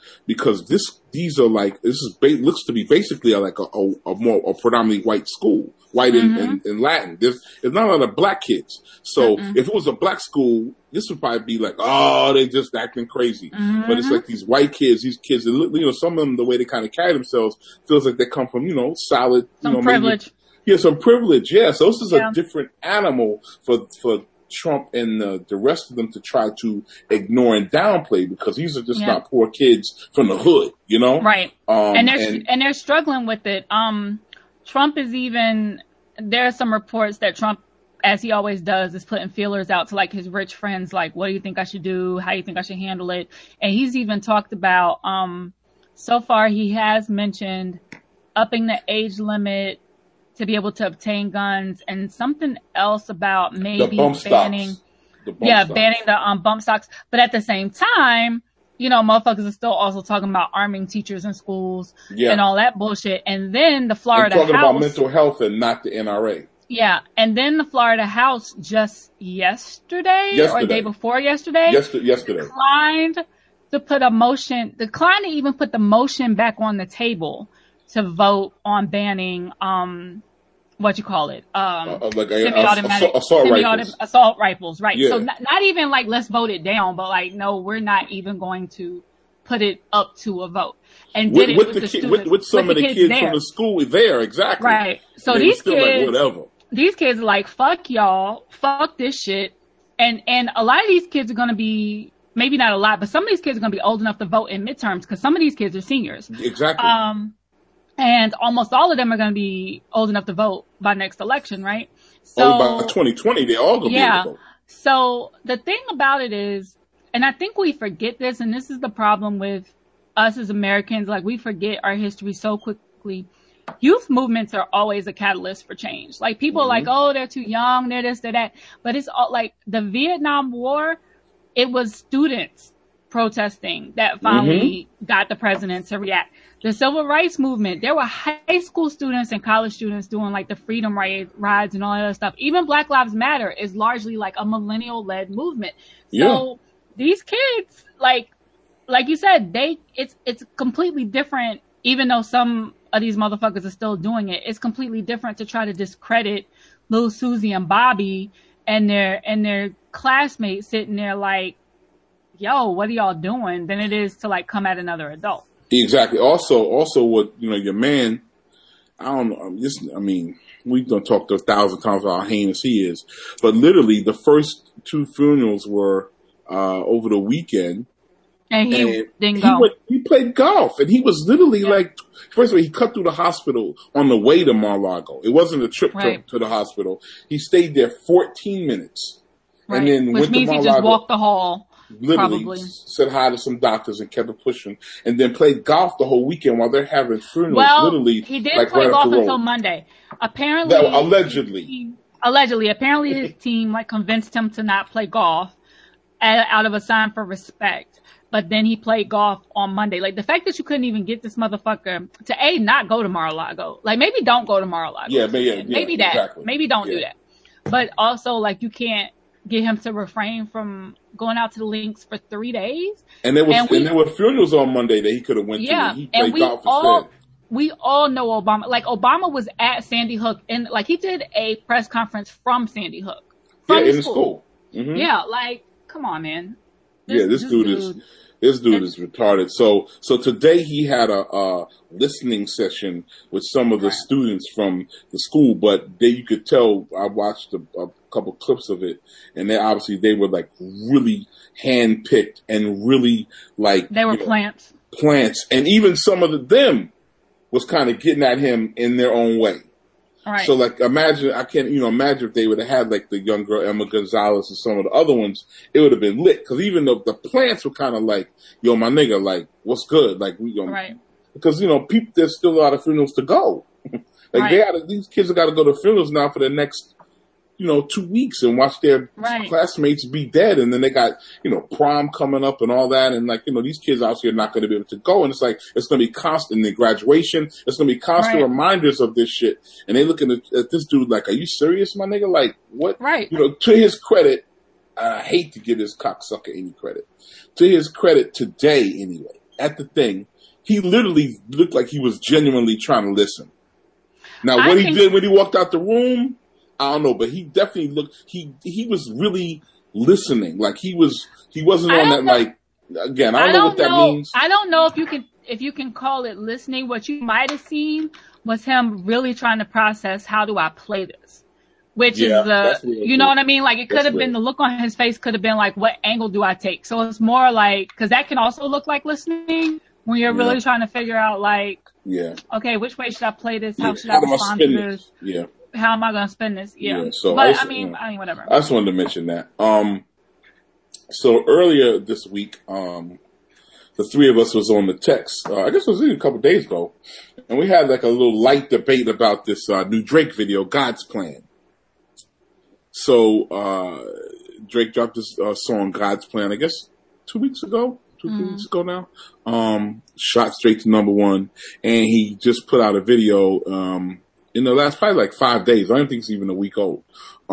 because this these are like this is ba- looks to be basically like a, a, a more a predominantly white school, white mm-hmm. and, and, and Latin. There's there's not a lot of black kids. So mm-hmm. if it was a black school, this would probably be like, oh, they just acting crazy. Mm-hmm. But it's like these white kids, these kids, that look, you know, some of them, the way they kind of carry themselves feels like they come from, you know, solid, some you know, privilege. Maybe, yeah, some privilege. Yeah, so this is yeah. a different animal for for Trump and uh, the rest of them to try to ignore and downplay, because these are just yeah. not poor kids from the hood, you know? Right. Um, and they're and, and they're struggling with it. Um, Trump is even there are some reports that Trump, as he always does, is putting feelers out to like his rich friends, like, what do you think I should do? How do you think I should handle it? And he's even talked about, um, so far he has mentioned upping the age limit to be able to obtain guns, and something else about maybe banning, yeah, stocks. banning the um, bump stocks. But at the same time, you know, motherfuckers are still also talking about arming teachers in schools yeah. and all that bullshit. And then the Florida and talking House, about mental health and not the N R A. Yeah, and then the Florida House just yesterday, yesterday. or day before yesterday, yesterday, yesterday declined to put a motion, declined to even put the motion back on the table to vote on banning, um, what you call it, um, uh, like a, semi-automatic, assault, assault semi-auto, rifles, assault rifles, right? Yeah. So not, not even like let's vote it down, but like no, we're not even going to put it up to a vote. And with, did it with with, the, the kid, students, with, with some with of the kids, kids from the school there, exactly. Right. So they these kids, like, whatever. These kids are like, fuck y'all, fuck this shit, and and a lot of these kids are gonna be. Maybe not a lot, but some of these kids are going to be old enough to vote in midterms, because some of these kids are seniors. Exactly. Um, and almost all of them are going to be old enough to vote by next election, right? So oh, by twenty twenty, they're all going to yeah. be able to vote. So the thing about it is, and I think we forget this, and this is the problem with us as Americans, like we forget our history so quickly. Youth movements are always a catalyst for change. Like people mm-hmm. are like, oh, they're too young, they're this, they're that. But it's all like the Vietnam War. It was students protesting that finally mm-hmm. got the president to react. The civil rights movement, there were high school students and college students doing like the freedom rides and all that other stuff. Even Black Lives Matter is largely like a millennial led movement. Yeah. So these kids, like, like you said, they, it's, it's completely different, even though some of these motherfuckers are still doing it. It's completely different to try to discredit Lil Susie and Bobby and their, and their classmates sitting there like, yo, what are y'all doing, than it is to like come at another adult. Exactly. Also, also what, you know, your man, I don't know, just, I mean, we don't talk to a thousand times about how heinous he is, but literally the first two funerals were, uh, over the weekend. And he and didn't he go. Went, he played golf, and he was literally yeah. like, first of all, he cut through the hospital on the way to Mar-a-Lago. It wasn't a trip right. to, to the hospital. He stayed there fourteen minutes. Right. And then Which went means to he just walked the hall. Literally probably. said hi to some doctors and kept it pushing, and then played golf the whole weekend while they're having funerals. Well, literally, he did like play right golf until Monday. Apparently, that, allegedly, he, allegedly, apparently his team like convinced him to not play golf out of a sign for respect. But then he played golf on Monday. Like the fact that you couldn't even get this motherfucker to a not go to Mar-a-Lago. Like maybe don't go to Mar-a-Lago. Yeah, maybe, yeah, maybe yeah, that. Exactly. Maybe don't yeah. do that. But also like you can't get him to refrain from going out to the links for three days. And there was and, we, and there were funerals on Monday that he could have went yeah, to. And he played and we golf all, instead. We all know Obama. Like Obama was at Sandy Hook, and like he did a press conference from Sandy Hook. From yeah, the in the school. school. Mm-hmm. Yeah, like come on, man. This, yeah, this, this dude, dude is this dude is retarded. So so today he had a, a listening session with some of the right. students from the school, but they you could tell. I watched a, a couple clips of it, and they obviously they were like really handpicked and really like they were you know, plants. Plants, and even some of the, them was kind of getting at him in their own way. Right. So, like, imagine, I can't, you know, imagine if they would have had, like, the young girl Emma Gonzalez and some of the other ones, it would have been lit. Because even though the plants were kind of like, yo, my nigga, like, what's good? Like, we, you know, right. Because, you know, people, there's still a lot of funerals to go. like, right. they gotta, these kids have got to go to funerals now for the next, you know, two weeks and watch their right. classmates be dead. And then they got, you know, prom coming up and all that. And like, you know, these kids obviously are not going to be able to go. And it's like, it's going to be constant in graduation. It's going to be constant right. reminders of this shit. And they looking at, at this dude like, are you serious, my nigga? Like, what? Right. You know, to his credit, I hate to give this cocksucker any credit. To his credit today, anyway, at the thing, he literally looked like he was genuinely trying to listen. Now, I what he think- did when he walked out the room, I don't know, but he definitely looked. He he was really listening. Like he was. He wasn't I on that. don't know- Like again, I don't, I know don't what that know. means. I don't know if you can if you can call it listening. What you might have seen was him really trying to process, how do I play this? Which Yeah, is that's the, weird. you know what I mean? Like it could That's have been, weird. the look on his face could have been like, what angle do I take? So it's more like, cause that can also look like listening when you're Yeah. really trying to figure out like, Yeah. okay, which way should I play this? How Yeah. should How I do I respond spin to it? this? Yeah. How am I going to spin this? Yeah. Yeah, so but I was- I mean, yeah. I mean, whatever. I just wanted to mention that. Um, so earlier this week, um, the three of us was on the text. Uh, I guess it was a couple of days ago, and we had like a little light debate about this uh, new Drake video, "God's Plan." So uh, Drake dropped this uh, song, "God's Plan," I guess two weeks ago, two three weeks ago now. Um, shot straight to number one, and he just put out a video um, in the last probably like five days. I don't think it's even a week old.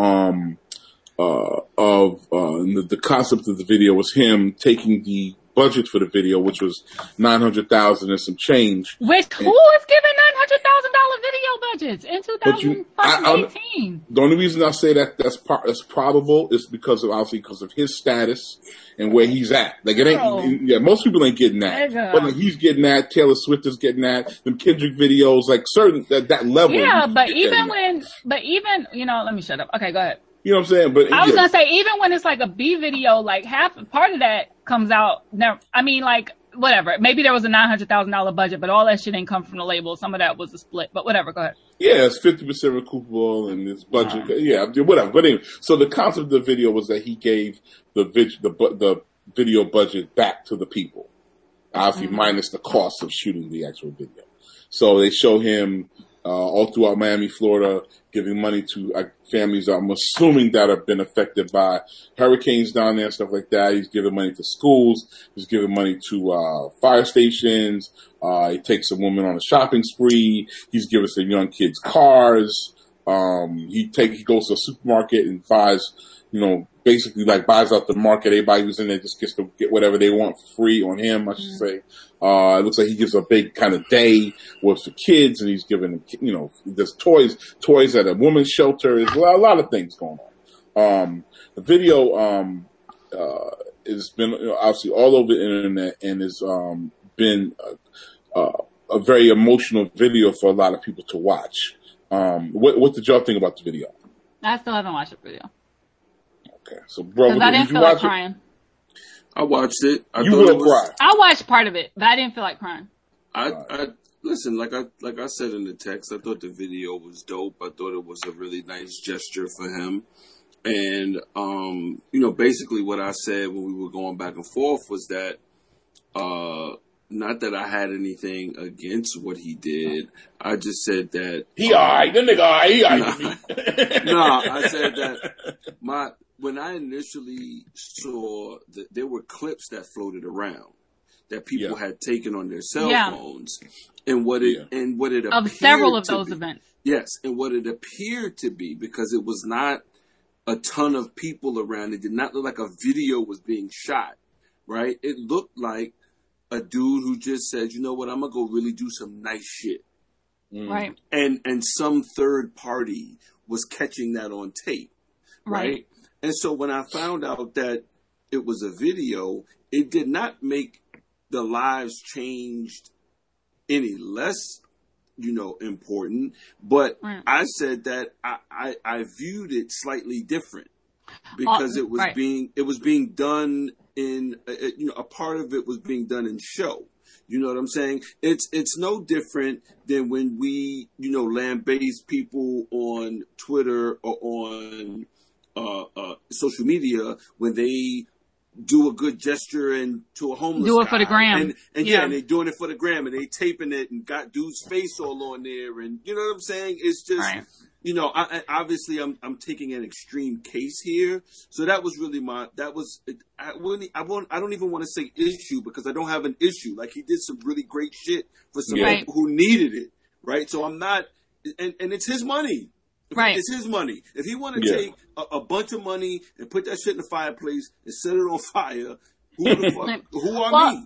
Um, uh, of uh, the, the concept of the video was him taking the budget for the video, which was nine hundred thousand and some change. Which, who is giving nine hundred thousand dollars video budgets in But you- twenty eighteen? The only reason I say that that's par- that's probable is because of obviously because of his status and where he's at. Like it ain't, Oh. yeah, most people ain't getting that, Nigga. but like he's getting that. Taylor Swift is getting that. Them Kendrick videos, like certain that that level. Yeah, you but get even that. when, but even, you know, let me shut up. Okay, go ahead. you know what I'm saying, but I was yeah, gonna say, even when it's like a B video, like half, part of that comes out, never, I mean, like, whatever. Maybe there was a nine hundred thousand dollars budget, but all that shit ain't come from the label. Some of that was a split, but whatever, go ahead. yeah, it's fifty percent recoupable and it's budget. Yeah, whatever. But anyway, so the concept of the video was that he gave the vid- the bu- the video budget back to the people, obviously minus the cost of shooting the actual video. So they show him uh, all throughout Miami, Florida, giving money to uh, families, I'm assuming, that have been affected by hurricanes down there and stuff like that. He's giving money to schools. He's giving money to uh, fire stations. Uh, he takes a woman on a shopping spree. He's giving some young kids cars. Um, he take he goes to a supermarket and buys, you know, basically like buys out the market. Everybody who's in there just gets to get whatever they want for free on him, I should say. Uh, it looks like he gives a big kind of day with the kids, and he's giving, you know, there's toys, toys at a women's shelter. There's a lot, a lot of things going on. Um, the video, um, uh, has been, you know, obviously all over the internet and has, um, been, uh, uh, a very emotional video for a lot of people to watch. Um, what, what did y'all think about the video? I still haven't watched the video. Okay. So, bro, Because I did didn't you feel like watch it? crying. I watched it. I You thought will it was, cry. I watched part of it, but I didn't feel like crying. I, I listen, like I like I said in the text, I thought the video was dope. I thought it was a really nice gesture for him. And um, you know, basically what I said when we were going back and forth was that uh not that I had anything against what he did. I just said that He alright, the nigga alright, he alright. no, I said that my when I initially saw that there were clips that floated around that people Yeah. had taken on their cell Yeah. phones, and what it Yeah. and what it Of appeared several of to those be. events. Yes, and what it appeared to be, because it was not a ton of people around. It did not look like a video was being shot, right? It looked like a dude who just said, you know what, I'm going to go really do some nice shit. Mm. Right. And and some third party was catching that on tape, right? Right. And so when I found out that it was a video, it did not make the lives changed any less, you know, important. But Right. I said that I, I, I viewed it slightly different because Oh, it was right. being it was being done in uh, uh, you know, a part of it was being done in show. You know what I'm saying? It's it's no different than when we, you know, lambaste people on Twitter or on uh, uh, social media when they do a good gesture and to a homeless Do it for the guy. gram. And, and yeah. Yeah. and they're doing it for the gram and they taping it and got dude's face all on there, and you know what I'm saying? It's just, Right. you know, I, I, obviously I'm I'm taking an extreme case here, so that was really my that was I wouldn't I won't I don't even want to say issue because I don't have an issue. Like, he did some really great shit for some Yeah. people who needed it, right? So I'm not, and and it's his money. Right. It's his money. If he want to Yeah. take a, a bunch of money and put that shit in the fireplace and set it on fire, who the fuck? Who are Well, me?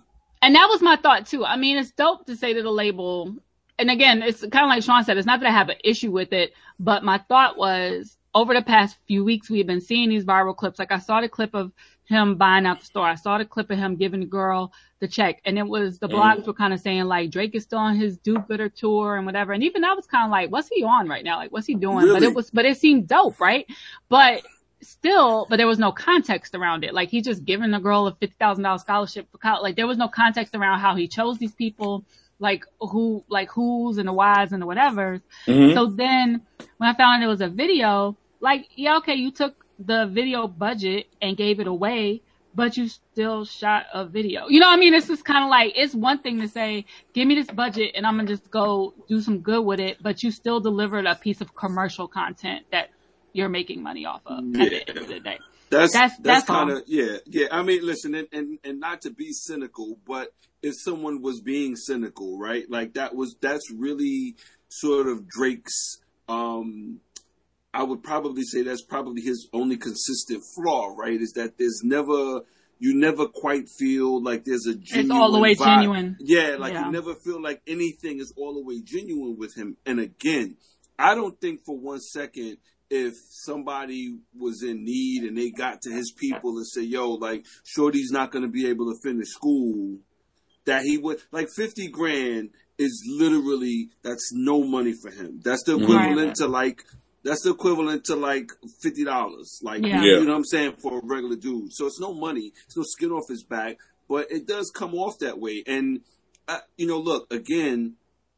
And that was my thought too. I mean, it's dope to say to the label, and again, it's kind of like Sean said, it's not that I have an issue with it, but my thought was, over the past few weeks, we've been seeing these viral clips. Like I saw the clip of him buying out the store. I saw the clip of him giving the girl the check. And it was, the blogs mm. were kind of saying like Drake is still on his do-gooder tour and whatever. And even I was kind of like, what's he on right now? Like, what's he doing? Really? But it was, but it seemed dope, right? But still, but there was no context around it. Like he just giving the girl a fifty thousand dollars scholarship for college. Like there was no context around how he chose these people. Like who, like who's and the whys and the whatevers. Mm-hmm. So then when I found out it was a video, like, yeah, okay, you took the video budget and gave it away, but you still shot a video. You know what I mean? It's just kind of like, it's one thing to say, give me this budget and I'm going to just go do some good with it, but you still delivered a piece of commercial content that you're making money off of yeah. at the end of the day. That's, that's, that's, that's kind of, yeah, yeah. I mean, listen, and, and, and not to be cynical, but if someone was being cynical, right? Like that was, that's really sort of Drake's, um, I would probably say that's probably his only consistent flaw, right? Is that there's never, you never quite feel like there's a genuine It's all the way vibe. genuine. Yeah, like yeah. you never feel like anything is all the way genuine with him. And again, I don't think for one second if somebody was in need and they got to his people and say, yo, like, Shorty's not going to be able to finish school, that he would, like fifty grand is literally, that's no money for him. That's the equivalent right. to like, That's the equivalent to like fifty dollars, like, yeah. you know what I'm saying, for a regular dude. So it's no money, it's no skin off his back, but it does come off that way. And, uh, you know, look, again,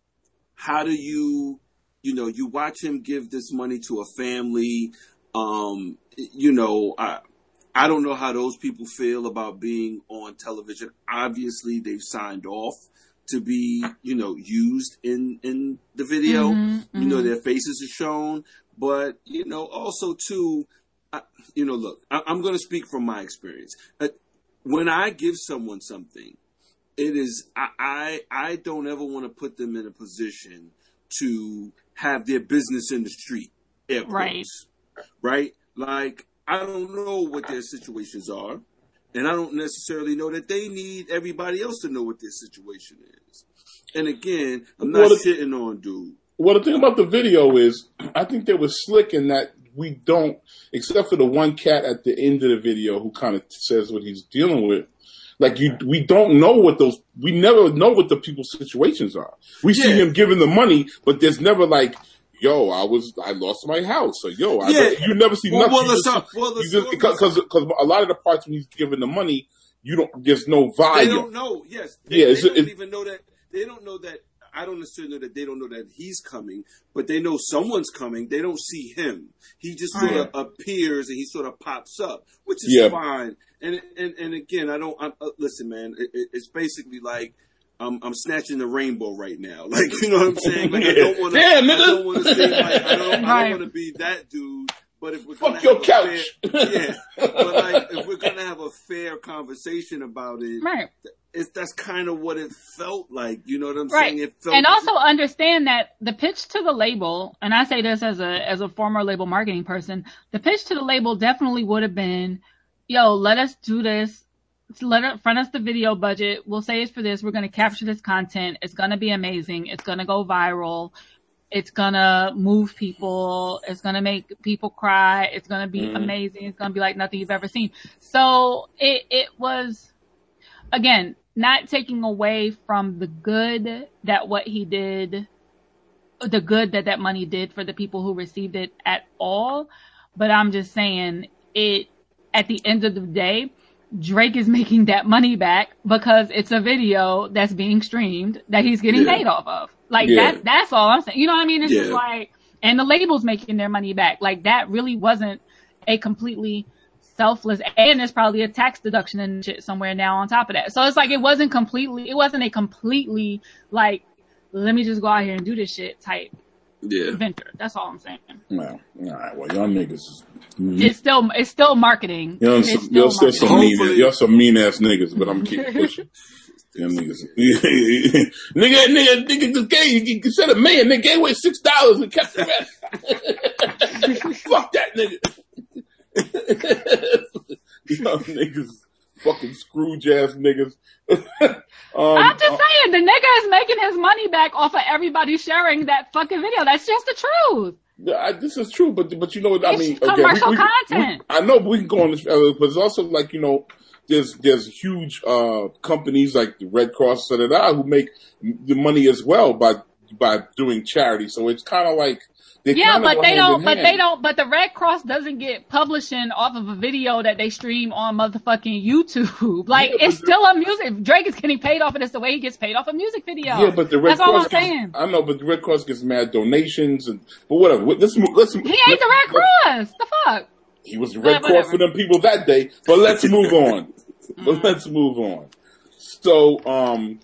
how do you, you know, you watch him give this money to a family, um, you know, I, I don't know how those people feel about being on television. Obviously, they've signed off to be, you know, used in, in the video. Mm-hmm, mm-hmm. You know, their faces are shown. But, you know, also, too, I, you know, look, I, I'm going to speak from my experience. Uh, when I give someone something, it is, I, I, I don't ever want to put them in a position to have their business in the street. Air quotes, right. Right? Like, I don't know what their situations are. And I don't necessarily know that they need everybody else to know what their situation is. And again, I'm not well, shitting on dude. Well, the thing about the video is, I think they were slick in that we don't, except for the one cat at the end of the video who kind of says what he's dealing with. Like you, we don't know what those, we never know what the people's situations are. We yeah. see him giving the money, but there's never like, yo, I was, I lost my house, or yo, I, yeah. you never see well, nothing. Well, just, well, because because a lot of the parts when he's giving the money, you don't, there's no vibe. They don't know. Yes, they, yeah, they it's, don't it, even know that. They don't know that. I don't necessarily know that they don't know that he's coming, but they know someone's coming. They don't see him. He just sort of appears and he sort of pops up, which is yeah. fine. And and and again, I don't. I'm, uh, listen, man. It, it's basically like. I'm, I'm snatching the rainbow right now. Like, you know what I'm saying? Like, I don't want to, I don't want to say, like, I don't, I don't want to be that dude, but if we're going to have your a couch. Fair, yeah, but like, if we're going to have a fair conversation about it, right. it's, that's kind of what it felt like. You know what I'm right. saying? It felt and also understand that the pitch to the label, and I say this as a, as a former label marketing person, the pitch to the label definitely would have been, yo, let us do this. Let it front us the video budget. We'll say it's for this. We're going to capture this content. It's going to be amazing. It's going to go viral. It's going to move people. It's going to make people cry. It's going to be mm. amazing. It's going to be like nothing you've ever seen. So it, it was, again, not taking away from the good that what he did, the good that that money did for the people who received it at all. But I'm just saying it, at the end of the day, Drake is making that money back because it's a video that's being streamed that he's getting yeah. paid off of. Like yeah. that, that's all I'm saying. You know what I mean? It's yeah. just like, and the label's making their money back. Like that really wasn't a completely selfless, and there's probably a tax deduction and shit somewhere now on top of that. So it's like, it wasn't completely, it wasn't a completely like, let me just go out here and do this shit type yeah. venture. That's all I'm saying. Well, all right. Well, y'all niggas. It's still, it's still marketing. Y'all, it's some, still y'all still some Hopefully. mean, y'all some mean ass niggas, but I'm keep pushing. Y'all niggas, nigga, nigga, nigga, just gave you said a man, nigga gave away six dollars and kept the rest. Fuck that nigga. Y'all niggas, fucking Scrooge ass niggas. Um, I'm just saying, the nigga is making his money back off of everybody sharing that fucking video. That's just the truth. Yeah, I, this is true, but but you know what I It's mean? commercial we, we, content. We, I know we can go on this, uh, but it's also like, you know, there's there's huge uh, companies like the Red Cross, da, da, da, who make the money as well by by doing charity. So it's kind of like they Yeah, kinda but go they hand don't. in But hand. they don't. But the Red Cross doesn't get publishing off of a video that they stream on motherfucking YouTube. Like Yeah, it's but- still a music. Drake is getting paid off of this the way he gets paid off a music video. Yeah, but the Red That's all Cross I'm gets, saying. I know, but the Red Cross gets mad donations and but whatever. Let's move. Let's. He ain't the Red Cross. The fuck. He was the Red Yeah, Cross whatever. for them people that day. But let's move on. But let's move on. So, um,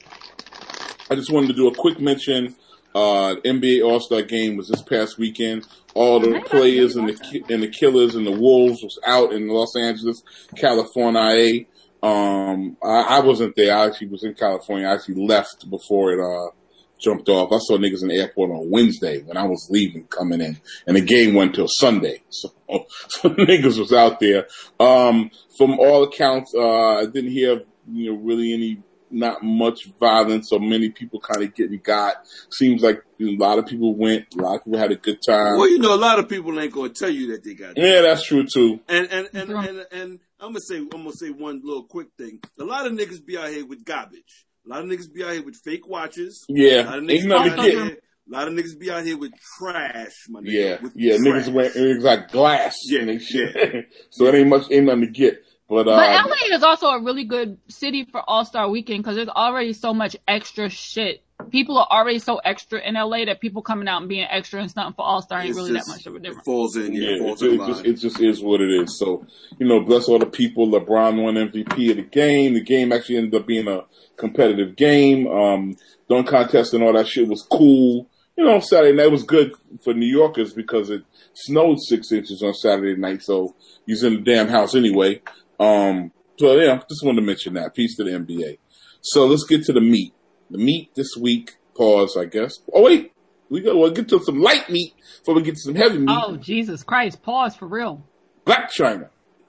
I just wanted to do a quick mention. Uh, N B A All-Star Game was this past weekend. All the Right. players and the ki- and the Killers and the Wolves was out in Los Angeles, California. Um, I, I wasn't there. I actually was in California. I actually left before it uh jumped off. I saw niggas in the airport on Wednesday when I was leaving, coming in, and the game went till Sunday. So, so niggas was out there. Um, from all accounts, uh, I didn't hear you know really any. Not much violence, or many people kind of getting got. Seems like a lot of people went. A lot of people had a good time. Well, you know, a lot of people ain't gonna tell you that they got. Yeah, that's true too. And and and, and and and I'm gonna say I'm gonna say one little quick thing. A lot of niggas be out here with garbage. A lot of niggas be out here with fake watches. Yeah, a lot of ain't niggas be nothing out to get. here. A lot of niggas be out here with trash, my nigga. Yeah, with yeah, trash. niggas wearing niggas like glass. Yeah, and they shit. So it ain't much, ain't nothing to get. But, uh, But L A is also a really good city for All-Star Weekend because there's already so much extra shit. People are already so extra in L A that people coming out and being extra and something for All-Star ain't It's really just- that much of a It difference. falls in, yeah, yeah, it it, falls in it line. just it just is what it is. So, you know, bless all the people. LeBron won M V P of the game. The game actually ended up being a competitive game. Um, dunk contest and all that shit was cool. You know, Saturday night was good for New Yorkers because it snowed six inches on Saturday night. So he's in the damn house anyway. Um, so yeah, just wanted to mention that. Peace to the N B A. So let's get to the meat. The meat this week. Pause, I guess. Oh wait, we got we'll get to some light meat before we get to some heavy meat. Oh, Jesus Christ. Pause for real. Black China.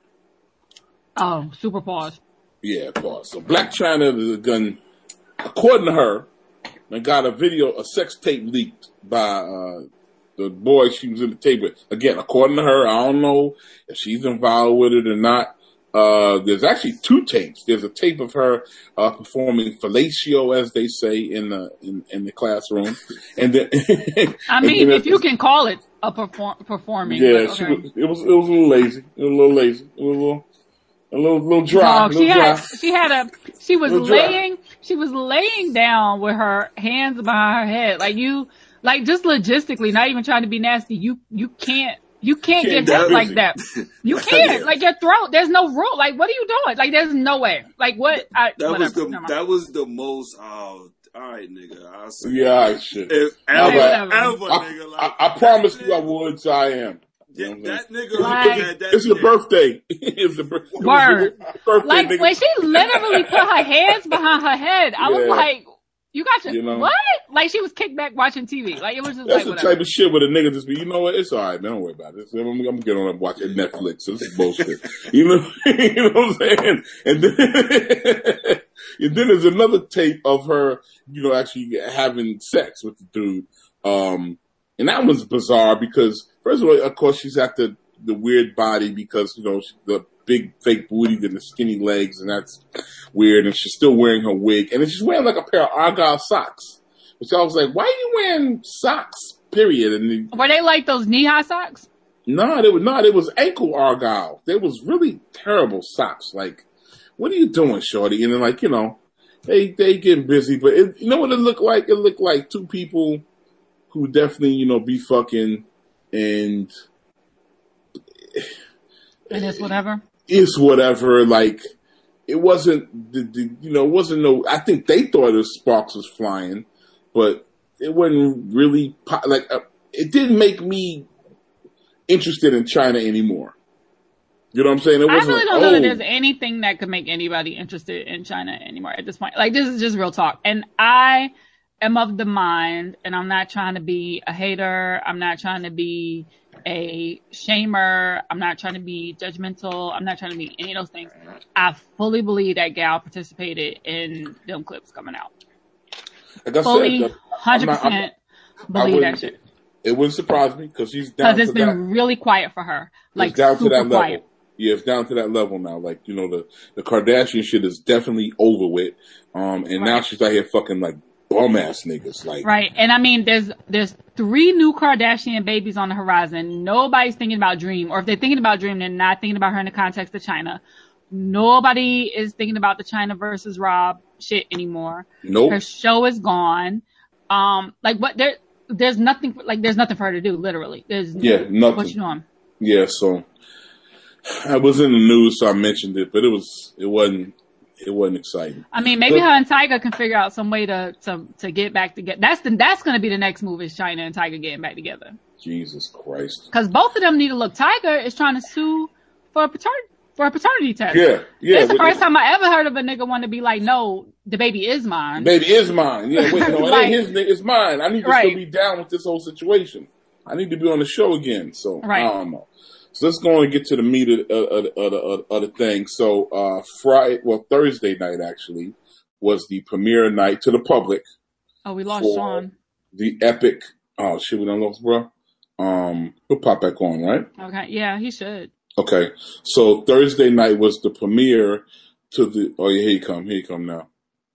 Oh, super pause. Yeah, pause. So Black China is going, according to her, and got a video, a sex tape leaked by uh, the boy she was in the tape with. Again, according to her, I don't know if she's involved with it or not. Uh, there's actually two tapes. There's a tape of her uh, performing fellatio, as they say in the in, in the classroom, and then I and mean, then if you can call it a perform- performing. yeah, but she okay. was, it was it was a little lazy, it was a little lazy, it was a little a little little dry, No, a she little had dry. she had a she was Little dry. laying she was laying down with her hands behind her head. Like you like just logistically, not even trying to be nasty, you you can't you can't Can't get hit do like it. that. You Like, can't. yeah. Like your throat, there's no room. Like what are you doing? Like there's no way. Like what I That whatever. was the Never mind. that was the most. Oh, all right, nigga. I'll say Yeah, all right, shit. If All ever, right. ever, I, nigga, I, like I promise you I would, so I am. You know yeah, what I'm that saying? nigga Like- had that. It's your shit. birthday. It's the bir- Word. birthday, Like nigga. when she literally put her hands behind her head, I was Yeah. like, you got your, You know? what? Like she was kicked back watching T V. Like it was just That's like the whatever. type of shit where the nigga just be, you know what, it's alright, man, don't worry about it. I'm, I'm gonna get on and watch it Netflix. This is bullshit. you know, you know what I'm saying? And then, and then there's another tape of her, you know, actually having sex with the dude. Um, and that one's bizarre because, first of all, of course, she's got the, the weird body because, you know, she, the big fake booty and the skinny legs, and that's weird. And she's still wearing her wig. And then she's wearing like a pair of Argyle socks. Which I was like, why are you wearing socks, period? And then, Were they like those knee-high socks? no, they were not. It was ankle Argyle. They was really terrible socks. Like, what are you doing, shorty? And then, like, you know, they they getting busy. But it, you know what it looked like? It looked like two people who definitely, you know, be fucking and And it's whatever. it's whatever. Like, it wasn't, the, the you know, it wasn't no, I think they thought the sparks was flying, but it wasn't really, po- like, uh, it didn't make me interested in China anymore. You know what I'm saying? It I wasn't really like, don't know oh, that there's anything that could make anybody interested in China anymore at this point. Like this is just real talk. And I am of the mind, and I'm not trying to be a hater. I'm not trying to be a shamer. I'm not trying to be judgmental. I'm not trying to be any of those things. I fully believe that gal participated in them clips coming out. Like I fully, said, one hundred percent believe that shit. It wouldn't surprise me because she's down. Because it's to been that. really quiet for her. Like it's down super to that quiet. level. Yeah, it's down to that level now. Like, you know, the, the Kardashian shit is definitely over with. Um, and right. now she's out here fucking like bum ass niggas. Like, right. And I mean, there's, there's three new Kardashian babies on the horizon. Nobody's thinking about Dream, or if they're thinking about Dream, they're not thinking about her in the context of China. Nobody is thinking about the China versus Rob shit anymore. Nope. Her show is gone. Um, like what there, there's nothing, like there's nothing for her to do, literally. There's yeah, nothing. What you doing? Yeah, so I was in the news, so I mentioned it, but it was, it wasn't, it wasn't exciting. I mean, maybe but, her and Tiger can figure out some way to, to, to get back together. That's the, that's going to be the next move is China and Tiger getting back together. Jesus Christ. Cause both of them need to look. Tiger is trying to sue for a paternity, for a paternity test. Yeah, yeah. It's the first time I ever heard of a nigga want to be like, no, the baby is mine. Baby is mine. Yeah, wait, no, like, it ain't his nigga, it's mine. I need to right. still be down with this whole situation. I need to be on the show again. So, right. I don't know. So let's go and get to the meat of, of, of, of, of the thing. So, uh, Friday, well, Thursday night actually was the premiere night to the public. Oh, we lost Sean. The epic, oh shit, we done lost, bro. Um, we'll pop back on, right? Okay, yeah, he should. Okay, so Thursday night was the premiere to the, oh yeah, here he come, here he come now.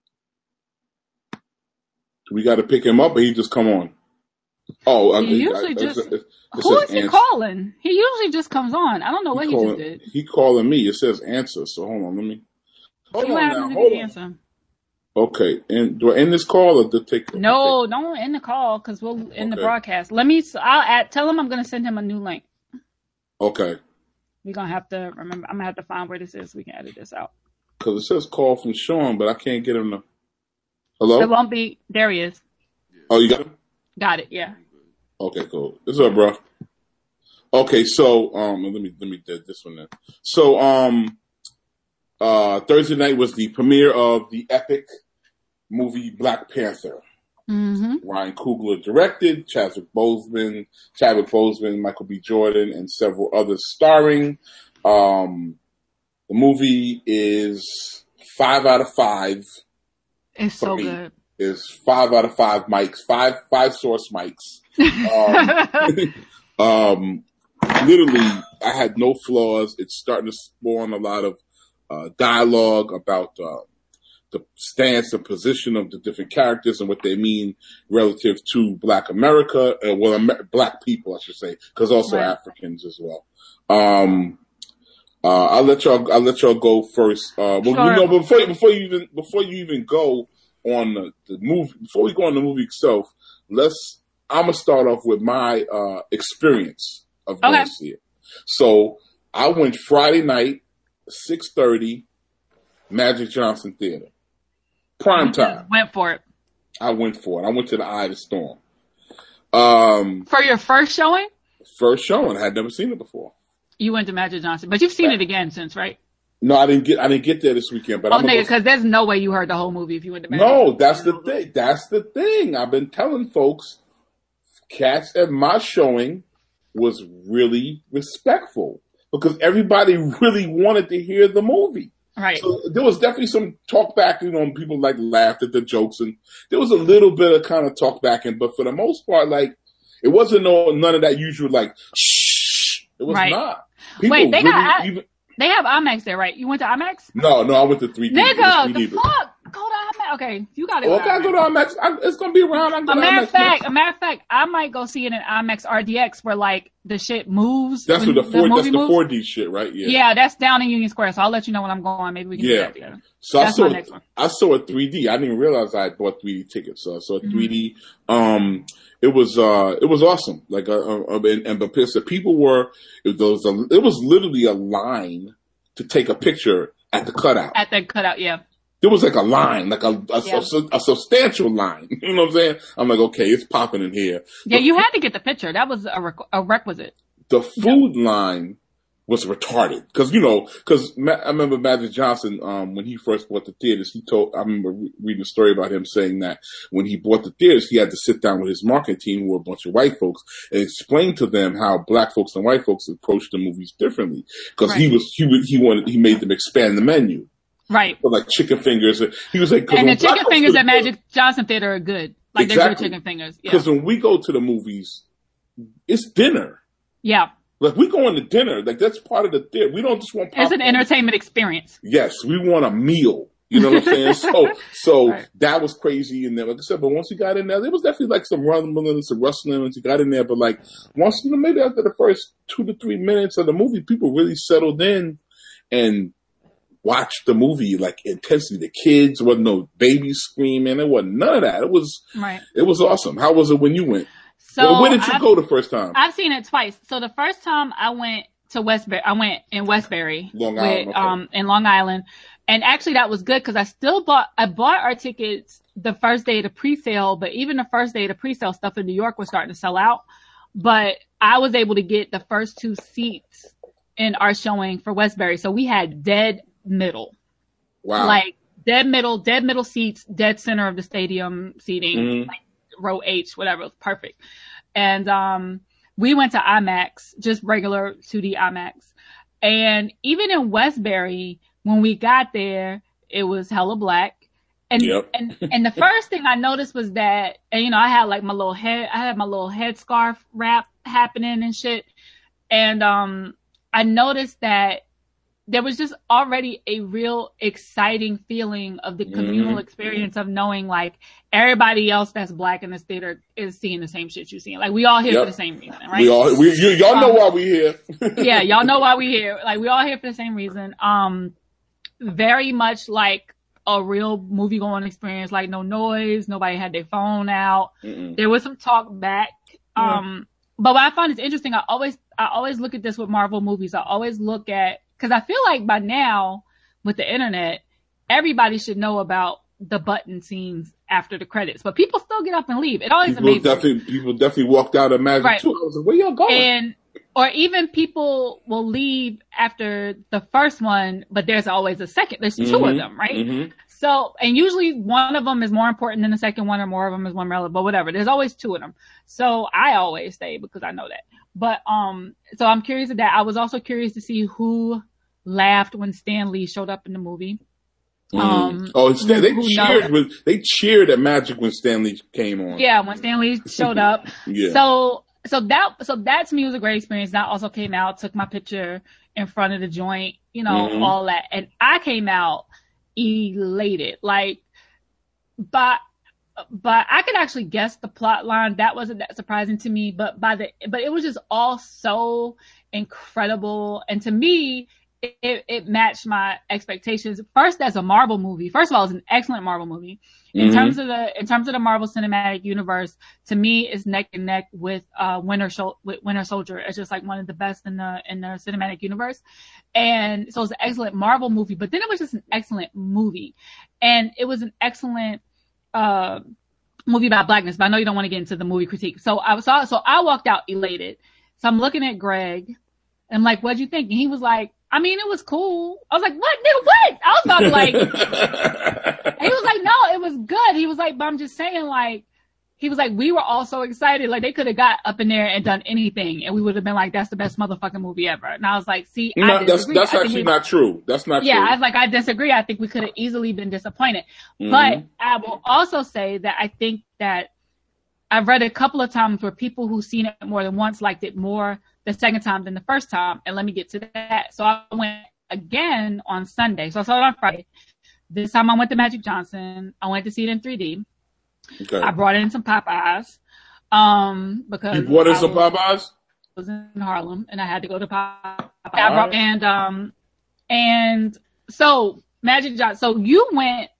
We got to pick him up, or he just come on? Oh, he I, usually I, just, it, it who is he answer. calling? He usually just comes on. I don't know what he, calling, he just did. He calling me, it says answer, so hold on, let me, hold you on now, hold on. Answer. Okay, and do I end this call or to take? No, take? don't end the call because we'll end okay. the broadcast. Let me. I'll add. Tell him I'm going to send him a new link. Okay. We're gonna have to remember. I'm gonna have to find where this is. So we can edit this out. Because it says call from Sean, but I can't get him to. Hello. It won't be. There he is. Oh, you got him? Got it. Yeah. Okay, cool. What's up, bro? Okay, so um, let me let me do this one then. So um, uh, Thursday night was the premiere of the epic movie Black Panther. Mm-hmm. Ryan Coogler directed, Chadwick Boseman, Chadwick Boseman, Michael B. Jordan, and several others starring. Um, the movie is five out of five. It's so me. good. It's five out of five mics, five five source mics. Um, um, literally, I had no flaws. It's starting to spawn a lot of uh, dialogue about uh, the stance and position of the different characters and what they mean relative to Black America, uh, well, Amer- Black people, I should say, because also right. Africans as well. Um, uh, I'll let y'all. I'll let y'all go first. Uh, well, sure. you know, before before you even before you even go on the, the movie, before we go on the movie itself, let's. I'm gonna start off with my uh, experience of going okay. to see it. So I went Friday night, six thirty, Magic Johnson Theater. Prime time. Went for it. I went for it. I went to the Eye of the Storm. Um, for your first showing? First showing. I had never seen it before. You went to Magic Johnson, but you've seen right. it again since, right? No, I didn't get. I didn't get there this weekend. But oh, I'm nigga, because there's no way you heard the whole movie if you went to Magic. No, Johnson. that's the thing. That's the thing. I've been telling folks. Cats at my showing was really respectful because everybody really wanted to hear the movie. Right. So there was definitely some talk back, you know, people like laughed at the jokes and there was a little bit of kind of talk back in, but for the most part, like it wasn't no, none of that usual like, shh. It was right. not. People Wait, they really got, even, they have IMAX there, right? You went to IMAX? No, no, I went to three D. Nigga, the fuck? Go to IMAX. Okay, you got it. Well, okay, I go to IMAX. I, it's gonna be around. I go a to matter IMAX of fact, a matter of fact, I might go see it in IMAX R D X where like the shit moves. That's what the four. The that's the moves. four D shit, right? Yeah. Yeah, that's down in Union Square. So I'll let you know when I'm going. Maybe we can yeah. do that together. So that's I saw my next one. I saw a three D. I didn't even realize I had bought three D tickets. So I saw a mm-hmm. three D. Um, it was uh, it was awesome. Like uh, uh and, and because the people were, it was a, it was literally a line to take a picture at the cutout. At the cutout, yeah. There was like a line, like a a, yeah. a, a substantial line. You know what I'm saying? I'm like, okay, it's popping in here. Yeah, the, you had to get the picture. That was a, requ- a requisite. The food yeah. line was retarded. Cause, you know, cause Ma- I remember Magic Johnson, um, when he first bought the theaters, he told, I remember re- reading a story about him saying that when he bought the theaters, he had to sit down with his marketing team, who were a bunch of white folks, and explain to them how black folks and white folks approached the movies differently. Cause right. he was, he would, he wanted, he made them expand the menu. Right. So like chicken fingers. He was like, and the chicken fingers at Magic Johnson Theater are good. Like exactly. They're good chicken fingers. Because yeah. when we go to the movies, it's dinner. Yeah. Like, we going to dinner. Like, that's part of the theater. We don't just want popcorn. It's an entertainment experience. Yes, we want a meal. You know what I'm saying? So, so right. that was crazy in there. Like I said, but once you got in there, there was definitely like some rumbling, some rustling once you got in there. But like, once, you know, maybe after the first two to three minutes of the movie, people really settled in and watched the movie like intensely. The kids, wasn't no babies screaming. There wasn't none of that. It was, right. It was awesome. How was it when you went? So well, where did you I've, go the first time? I've seen it twice. So the first time I went to Westbury, I went in Westbury, Long Island, with, okay. um, in Long Island, and actually that was good because I still bought, I bought our tickets the first day of the pre-sale, but even the first day of the pre-sale stuff in New York was starting to sell out. But I was able to get the first two seats in our showing for Westbury, so we had dead middle. Wow. Like dead middle, dead middle seats, dead center of the stadium seating. Mm-hmm. Like, row H, whatever. It was perfect. And, um, we went to IMAX, just regular two D IMAX. And even in Westbury, when we got there, it was hella black. And, yep. and, and the first thing I noticed was that, and you know, I had like my little head, I had my little headscarf wrap happening and shit. And, um, I noticed that there was just already a real exciting feeling of the communal mm-hmm. experience of knowing like everybody else that's black in this theater is seeing the same shit you're seeing. Like we all here yep. for the same reason, right? We all, we, you, y'all um, know why we here. yeah, y'all know why we here. Like we all here for the same reason. Um, very much like a real movie going experience, like no noise, nobody had their phone out. Mm-mm. There was some talk back. Mm-hmm. Um, but what I find is interesting, I always, I always look at this with Marvel movies. I always look at, cause I feel like by now with the internet, everybody should know about the button scenes after the credits, but people still get up and leave. It always people amazes definitely, me. People definitely walked out of Magic right. too. I was like, where y'all going? And, or even people will leave after the first one, but there's always a second. There's mm-hmm. two of them, right? Mm-hmm. So, and usually one of them is more important than the second one or more of them is one relevant, but whatever. There's always two of them. So I always stay because I know that. But, um, so I'm curious of that. I was also curious to see who laughed when Stan Lee showed up in the movie. Mm. Um, oh, Stan, they cheered with, they cheered at Magic when Stan Lee came on. Yeah, when Stan Lee showed up. yeah. So, so that, so that to me was a great experience. That also came out, took my picture in front of the joint, you know, mm-hmm. all that. And I came out elated, like, but, but I could actually guess the plot line. That wasn't that surprising to me, but by the, but it was just all so incredible. And to me, it, it matched my expectations. First, as a Marvel movie, first of all, it's an excellent Marvel movie. In mm-hmm. terms of the, in terms of the Marvel Cinematic Universe, to me, it's neck and neck with, uh, Winter, Shol- with Winter Soldier. It's just like one of the best in the, in the Cinematic Universe. And so it's an excellent Marvel movie, but then it was just an excellent movie. And it was an excellent, uh, movie about blackness, but I know you don't want to get into the movie critique. So I was, so, so I walked out elated. So I'm looking at Greg and I'm like, what'd you think? And he was like, I mean, it was cool. I was like, what? Nigga, what? I was about to like, and he was like, no, it was good. He was like, but I'm just saying, like, he was like, we were all so excited. Like, they could have got up in there and done anything, and we would have been like, that's the best motherfucking movie ever. And I was like, see, no, I that's, that's actually we, not true. That's not yeah, true. Yeah, I was like, I disagree. I think we could have easily been disappointed. Mm-hmm. But I will also say that I think that I've read a couple of times where people who've seen it more than once liked it more the second time than the first time. And let me get to that. So I went again on Sunday. So I saw it on Friday. This time I went to Magic Johnson. I went to see it in three D. Okay. I brought in some Popeyes. Um, because you brought in I some was, Popeyes? I was in Harlem and I had to go to Popeyes. I brought, and, um, and so Magic Johnson, so you went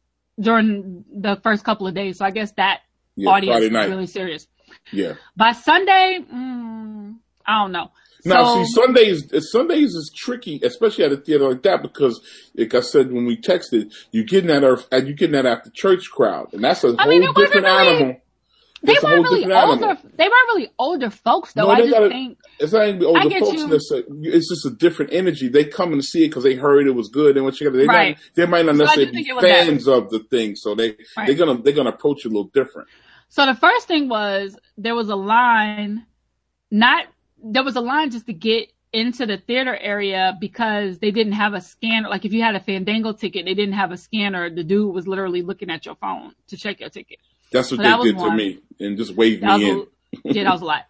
during the first couple of days. So I guess that yeah, audience is really serious. Yeah. By Sunday, mm, I don't know. Now, so, see, Sundays, Sundays is tricky, especially at a theater like that, because, like I said, when we texted, you're getting that, you're getting that after church crowd, and that's a I whole mean, different really, animal. They It's a weren't whole really different older. animal. They weren't really older folks, though. No, I they just gotta- think It's not even the I older get folks. you. Necessarily. It's just a different energy. They coming to see it because they heard it was good. And what you got, they Right. not, they might not So I necessarily just be think it was that. fans of the thing. So they Right. they're gonna they're gonna approach it a little different. so. The first thing was there was a line, not there was a line just to get into the theater area because they didn't have a scanner. Like if you had a Fandango ticket, they didn't have a scanner. The dude was literally looking at your phone to check your ticket. That's what So that they was did to one. me and just waved That me in. was a, yeah, that was a lot.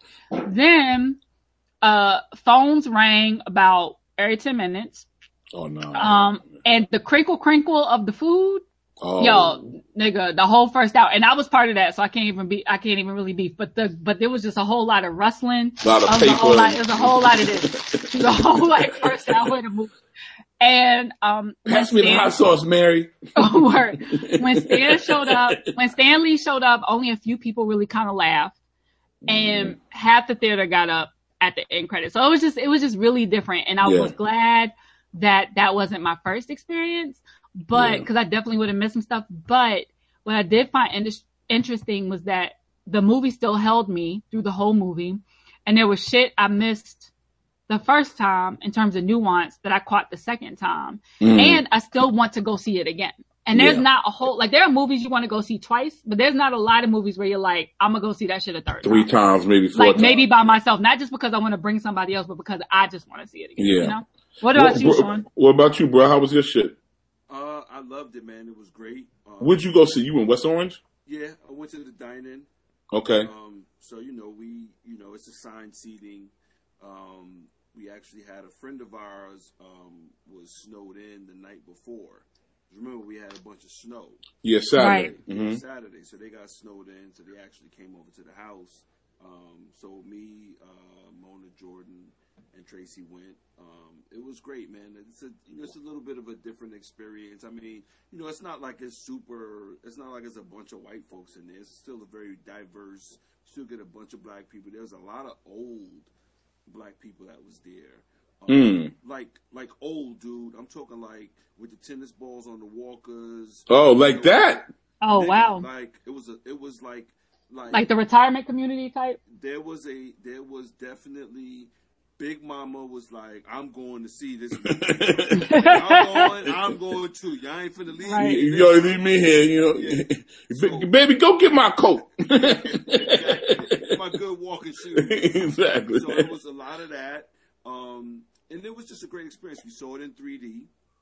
Then uh phones rang about every ten minutes. Oh no. Um and the crinkle crinkle of the food, oh. yo, nigga, the whole first hour. And I was part of that, so I can't even be I can't even really beef. But the but there was just a whole lot of rustling. A lot of It was a whole paper. lot, it was a whole lot of this. It was a whole like first hour of the movie. And um Pass me the hot sauce, Mary. Oh, word. When Stan showed up, when Stan Lee showed up, only a few people really kind of laughed, and half the theater got up at the end credits. So it was just, it was just really different, and I Yeah. was glad that that wasn't my first experience, but Yeah. because I definitely would have missed some stuff. But what I did find in- interesting was that the movie still held me through the whole movie, and there was shit I missed the first time in terms of nuance that I caught the second time. Mm. And I still want to go see it again. And there's Yeah. not a whole, like there are movies you want to go see twice, but there's not a lot of movies where you're like, I'm going to go see that shit a third Three time. times, maybe four Like times. maybe by myself, not just because I want to bring somebody else, but because I just want to see it again. Yeah. You know? What about What, you, what- Sean? what about you, bro? How was your shit? Uh, I loved it, man. It was great. Um, Where'd you go see? You in West Orange? Yeah, I went to the dine-in. Okay. Um, so you know, we, you know, it's assigned seating. Um, we actually had a friend of ours um, was snowed in the night before. Remember, we had a bunch of snow. Yeah, Saturday. Right. Mm-hmm. Saturday, so they got snowed in. So they actually came over to the house. Um, so me, uh, Mona, Jordan, and Tracy went. Um, it was great, man. It's a, you know, it's a little bit of a different experience. I mean, you know, it's not like it's super. It's not like it's a bunch of white folks in there. It's still a very diverse. Still get a bunch of black people. There's a lot of old black people that was there. Um, Mm. Like, like old dude. I'm talking like with the tennis balls on the walkers. Oh, like You know, that? Oh, Nigga, wow. Like it was a. It was like. Like, Like the retirement community type? there was a there was definitely Big Mama was like, I'm going to see this movie. I'm going I'm going too. Y'all ain't finna leave Right. me. You gotta leave me here, you know. Yeah. So- Baby, go get my coat. Exactly. My good walking shoes. Exactly. So it was a lot of that. Um and it was just a great experience. We saw it in three D.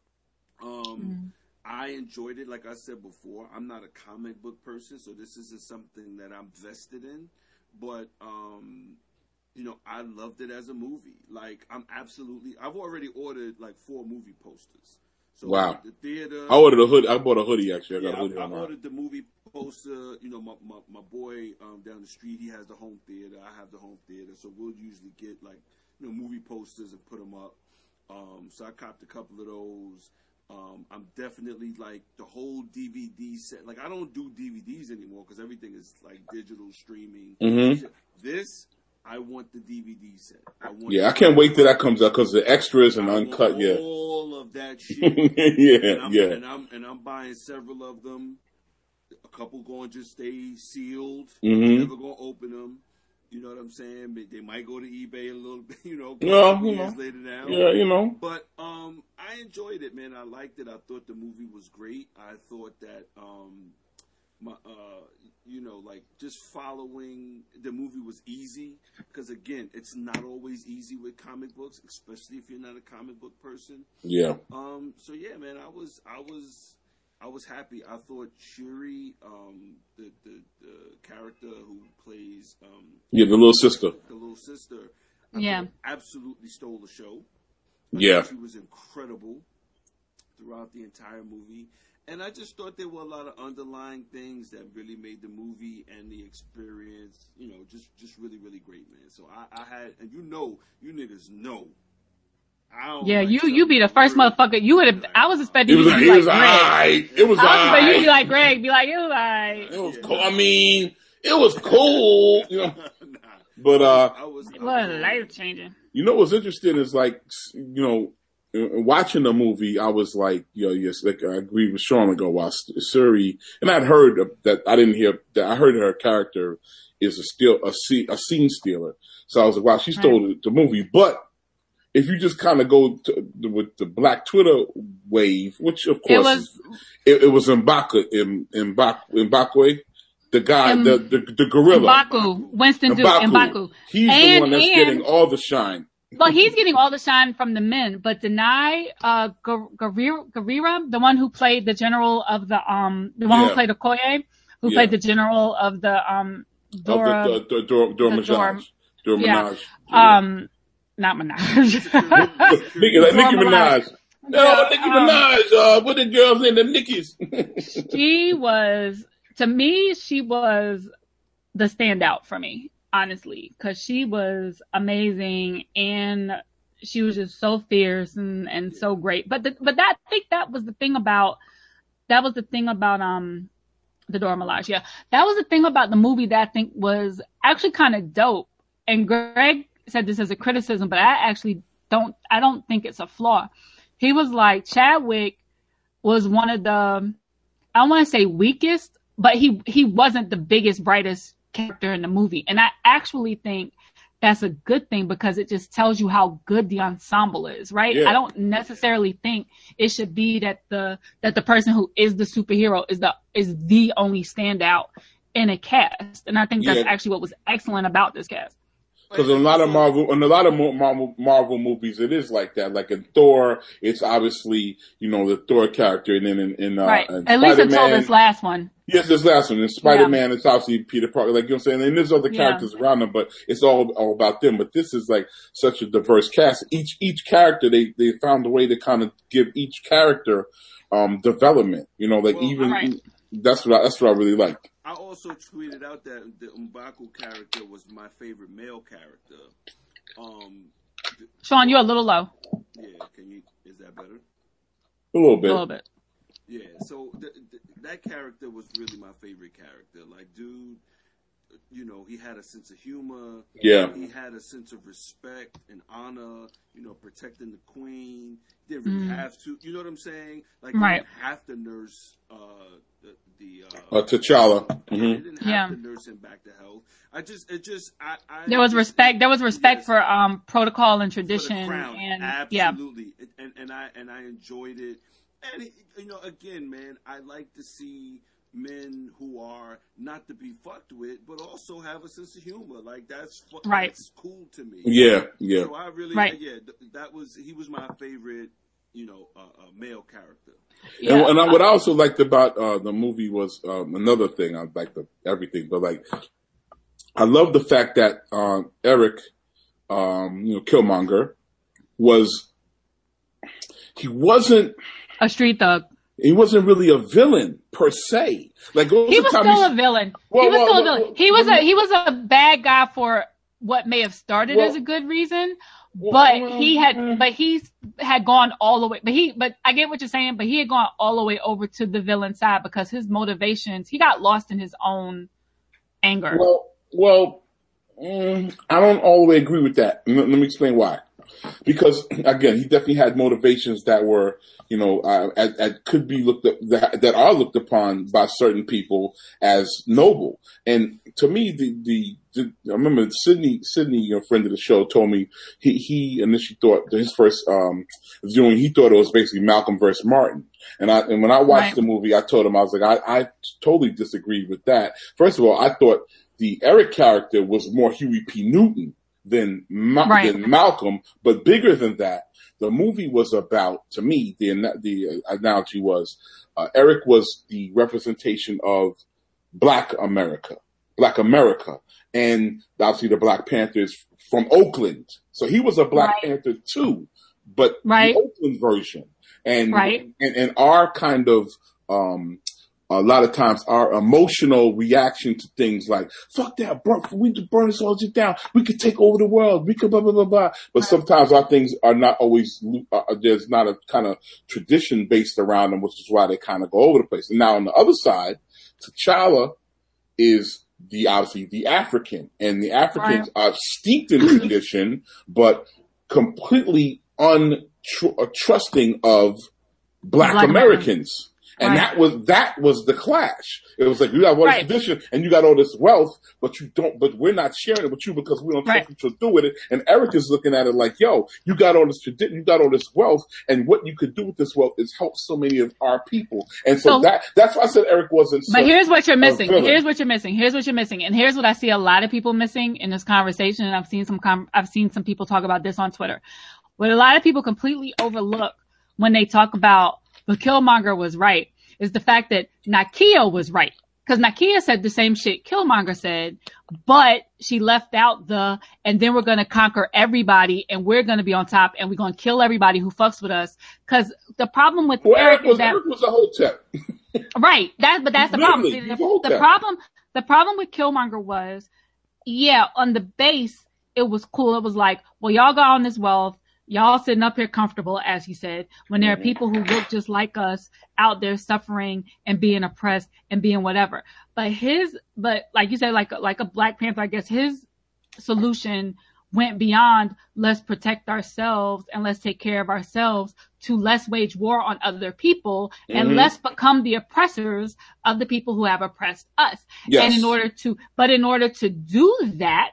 Um I enjoyed it. Like I said before, I'm not a comic book person, so this isn't something that I'm vested in. But, um, you know, I loved it as a movie. Like, I'm absolutely, I've already ordered like four movie posters. So Wow. the theater. I ordered a hoodie. I bought a hoodie, actually. I Yeah, got a hoodie I, I on mine. ordered the movie poster. You know, my, my, my boy um, down the street, he has the home theater. I have the home theater. So we'll usually get like, you know, movie posters and put them up. Um, so I copped a couple of those. Um, I'm definitely like the whole D V D set. Like I don't do D V Ds anymore because everything is like digital streaming. Mhm. This, I want the D V D set. I want Yeah, I can't wait till that comes out because the extras and I uncut, want yeah. all of that shit. yeah, and I'm, yeah. And I'm and I'm buying several of them. A couple going to just stay sealed. Mhm. Never gonna open them. You know what I'm saying? They- They might go to eBay a little bit. You know, a Well, couple you years know. later now. Yeah, you know. But um, I enjoyed it, man. I liked it. I thought the movie was great. I thought that um, my uh, you know, like just following the movie was easy because again, it's not always easy with comic books, especially if you're not a comic book person. Yeah. Um, so yeah, man, I was, I was, I was happy. I thought Shuri, um, the, the the character who plays um, Yeah, the little sister. the little sister, I Yeah. thought absolutely stole the show. I Yeah. thought she was incredible throughout the entire movie. And I just thought there were a lot of underlying things that really made the movie and the experience, you know, just, just really, really great, man. So I, I had, and you know, you niggas know. I don't Yeah, like you stuff you be the first really- motherfucker. You would have. I was expecting It was, you to it be was like Greg. alright. It was I was expecting you to be alright. like Greg. Be like, it was alright. It was cool. I mean, it was cool. You know. Nah. But, uh, I was, It I was was- life changing. you know what's interesting is like, you know, watching the movie, I was like, you know, yes, like I agree with Sean ago. While Suri, and I'd heard that I didn't hear that I heard her character is a steal a scene, a scene stealer. So I was like, wow, she stole right. the, the movie. But if you just kind of go to, with the Black Twitter wave, which of course it was, is, it, it was M'Baku, in M'Baku, the guy, um, the, the the gorilla, M'Baku, Winston Duke, M'Baku. He's and, the one that's and, getting all the shine. Well, he's getting all the shine from the men, but Denai uh, Gurira, the one who played the general of the um, the one yeah. who played Okoye, who yeah. played the general of the um, Dora, oh, the, the, the, Dora, Dora Milaje, Dora yeah. Milaje, yeah. um, not Minaj, Nicki, like Nicki Minaj. No, yeah, Nicki um, Minaj. Uh, what the girls named the Nickies? She was, to me, she was the standout for me. Honestly, because she was amazing and she was just so fierce and, and so great. But the, but that I think that was the thing about that was the thing about um the Dora Milaje. Yeah, that was the thing about the movie that I think was actually kind of dope. And Greg said this as a criticism, but I actually don't. I don't think it's a flaw. He was like Chadwick was one of the I don't want to say weakest, but he he wasn't the biggest, brightest character in the movie. And I actually think that's a good thing because it just tells you how good the ensemble is, right? Yeah. I don't necessarily think it should be that the that the person who is the superhero is the is the only standout in a cast. And I think that's yeah. actually what was excellent about this cast. Because in a lot of Marvel, in a lot of Marvel, Marvel movies, it is like that. Like in Thor, it's obviously, you know, the Thor character, and then in, in, uh, right. in At least until this last one. Yes, this last one. In Spider-Man, yeah. it's obviously Peter Parker. Like, you know what I'm saying? And there's other characters yeah. around them, but it's all, all about them. But this is like such a diverse cast. Each, each character, they, they found a way to kind of give each character, um, development. You know, like well, even, right. that's what I, that's what I really liked. I also tweeted out that the M'Baku character was my favorite male character. Um, th- Sean, you're a little low. Yeah, can you? Is that better? A little bit. A little bit. Yeah. So th- th- that character was really my favorite character. Like, dude, you know, he had a sense of humor. Yeah. He had a sense of respect and honor. You know, protecting the queen. Didn't really mm. have to. You know what I'm saying? Like, right. you didn't have to nurse. Uh, the, the uh, uh, T'Challa. Mm-hmm. They didn't have yeah. to nurse him back to health. I just, it just, I, I there was respect. There was respect yes, for um protocol and tradition. And absolutely, yeah. and and I and I enjoyed it. And it, you know, again, man, I like to see men who are not to be fucked with, but also have a sense of humor. Like that's fu- right. That's cool to me. Yeah, yeah. So I really, right. yeah, that was he was my favorite, you know, uh, uh, male character. Yeah. And, and I, what I also liked about uh, the movie was um, another thing. I liked the, everything, but like I love the fact that uh, Eric, um, you know, Killmonger, was he wasn't a street thug. He wasn't really a villain per se. Like he was still a villain. Well, he was well, still well, a villain. He was well, a he was a bad guy for what may have started well, as a good reason. But well, he had, but he had gone all the way, but he, but I get what you're saying, but he had gone all the way over to the villain side because his motivations, he got lost in his own anger. Well, well, mm, I don't all the way agree with that. Let, let me explain why. Because again, he definitely had motivations that were, you know, uh, at, at could be looked up, that, that are looked upon by certain people as noble. And to me, the, the, the I remember Sydney, Sydney, a friend of the show, told me he, he initially thought that his first, um, viewing, he thought it was basically Malcolm versus Martin. And I, and when I watched right. the movie, I told him, I was like, I, I totally disagreed with that. First of all, I thought the Eric character was more Huey P. Newton than, Ma- right. than Malcolm, but bigger than that. The movie was about, to me, the the analogy was, uh, Eric was the representation of Black America, Black America, and obviously the Black Panthers from Oakland. So he was a Black right. Panther too, but right. the Oakland version, and right. and, and our kind of um, a lot of times our emotional reaction to things like, fuck that, bro, we could burn this all shit down. We could take over the world. We could blah, blah, blah, blah. But sometimes our things are not always, uh, there's not a kind of tradition based around them, which is why they kind of go over the place. And now on the other side, T'Challa is the, obviously the African, and the Africans right. are steeped in tradition, but completely un, tr- uh, trusting of Black, Black Americans. Americans. And right. that was that was the clash. It was like, you got all this right. tradition and you got all this wealth, but you don't. But we're not sharing it with you because we don't trust right. what you'll do with it. And Eric is looking at it like, yo, you got all this tradition, you got all this wealth, and what you could do with this wealth is help so many of our people. And so, so that that's why I said Eric wasn't. But here's what you're missing. Here's what you're missing. Here's what you're missing. And here's what I see a lot of people missing in this conversation. And I've seen some com- I've seen some people talk about this on Twitter. What a lot of people completely overlook when they talk about, but Killmonger was right, is the fact that Nakia was right. Because Nakia said the same shit Killmonger said, but she left out the, and then we're going to conquer everybody and we're going to be on top and we're going to kill everybody who fucks with us. Because the problem with well, Eric, Eric was, is that, Eric was a Hotep. Right. That, but that's the problem. See, the, the problem, the problem with Killmonger was, yeah, on the base, it was cool. It was like, well, y'all got on this wealth. Y'all sitting up here comfortable, as he said, when there are people who look just like us out there suffering and being oppressed and being whatever. But his, but like you said, like, like a Black Panther, I guess his solution went beyond let's protect ourselves and let's take care of ourselves to let's wage war on other people and mm-hmm. let's become the oppressors of the people who have oppressed us. Yes. And in order to, but in order to do that,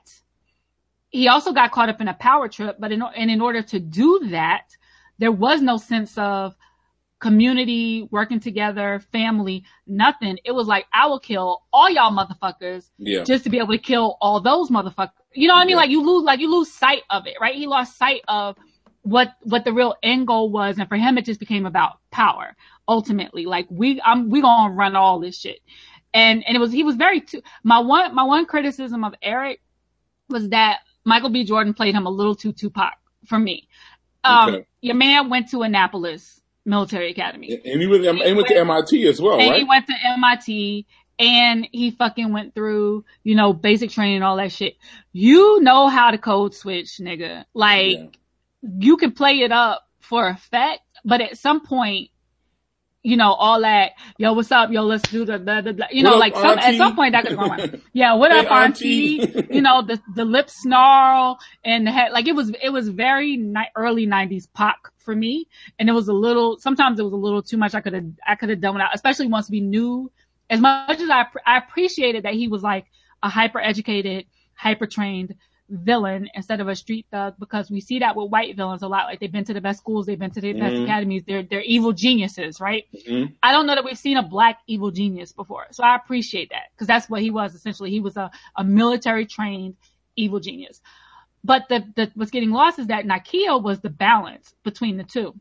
he also got caught up in a power trip, but in, and in order to do that, there was no sense of community, working together, family, nothing. It was like, I will kill all y'all motherfuckers yeah. just to be able to kill all those motherfuckers. You know what I mean? Yeah. Like you lose, like you lose sight of it, right? He lost sight of what, what the real end goal was. And for him, it just became about power ultimately. Like we, I'm, we gonna run all this shit. And, and it was, he was very, too, my one, my one criticism of Eric was that Michael B. Jordan played him a little too Tupac for me. Um, okay. Your man went to Annapolis Military Academy. And he went, and he went to M I T as well, and right? he went to M I T and he fucking went through, you know, basic training and all that shit. You know how to code switch, nigga. Like, yeah. you can play it up for effect, but at some point, you know, all that, yo, what's up? Yo, let's do the, the, the, the you know, what like up, some, at some point that could go on. Yeah, what hey, up, auntie? auntie? You know, the, the lip snarl and the head, like it was, it was very ni- early nineties Pac for me. And it was a little, sometimes it was a little too much. I could have, I could have done without, especially once we knew, as much as I, I appreciated that he was like a hyper educated, hyper trained villain instead of a street thug, because we see that with white villains a lot. Like they've been to the best schools, they've been to the best mm-hmm. academies, they're they're evil geniuses, right? Mm-hmm. I don't know that we've seen a Black evil genius before, so I appreciate that because that's what he was essentially. He was a a military trained evil genius. But the the what's getting lost is that Nakia was the balance between the two.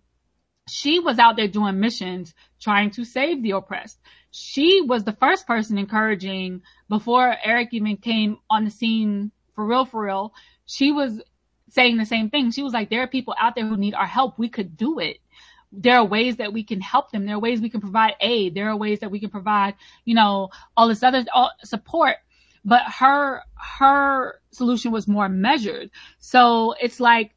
She was out there doing missions trying to save the oppressed. She was the first person encouraging, before Eric even came on the scene for real, for real, she was saying the same thing. She was like, there are people out there who need our help. We could do it. There are ways that we can help them. There are ways we can provide aid. There are ways that we can provide, you know, all this other all, support. But her, her solution was more measured. So it's like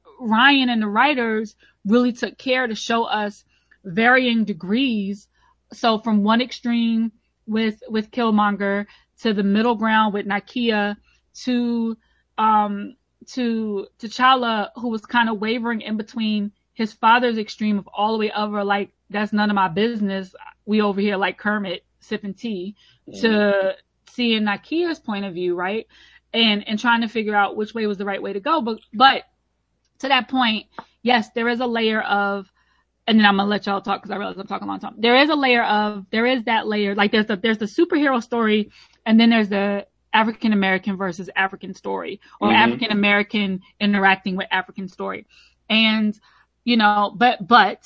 Ryan and the writers really took care to show us varying degrees. So from one extreme with, with Killmonger to the middle ground with Nakia, to, um, to T'Challa, who was kind of wavering in between his father's extreme of all the way over, like, that's none of my business. We over here like Kermit sipping tea, mm-hmm. to seeing Nakia's point of view, right? And, and trying to figure out which way was the right way to go. But, but to that point, yes, there is a layer of, and then I'm going to let y'all talk because I realize I'm talking a long time. There is a layer of, there is that layer, like there's the, there's the superhero story, and then there's the African American versus African story, or mm-hmm. African American interacting with African story. And, you know, but, but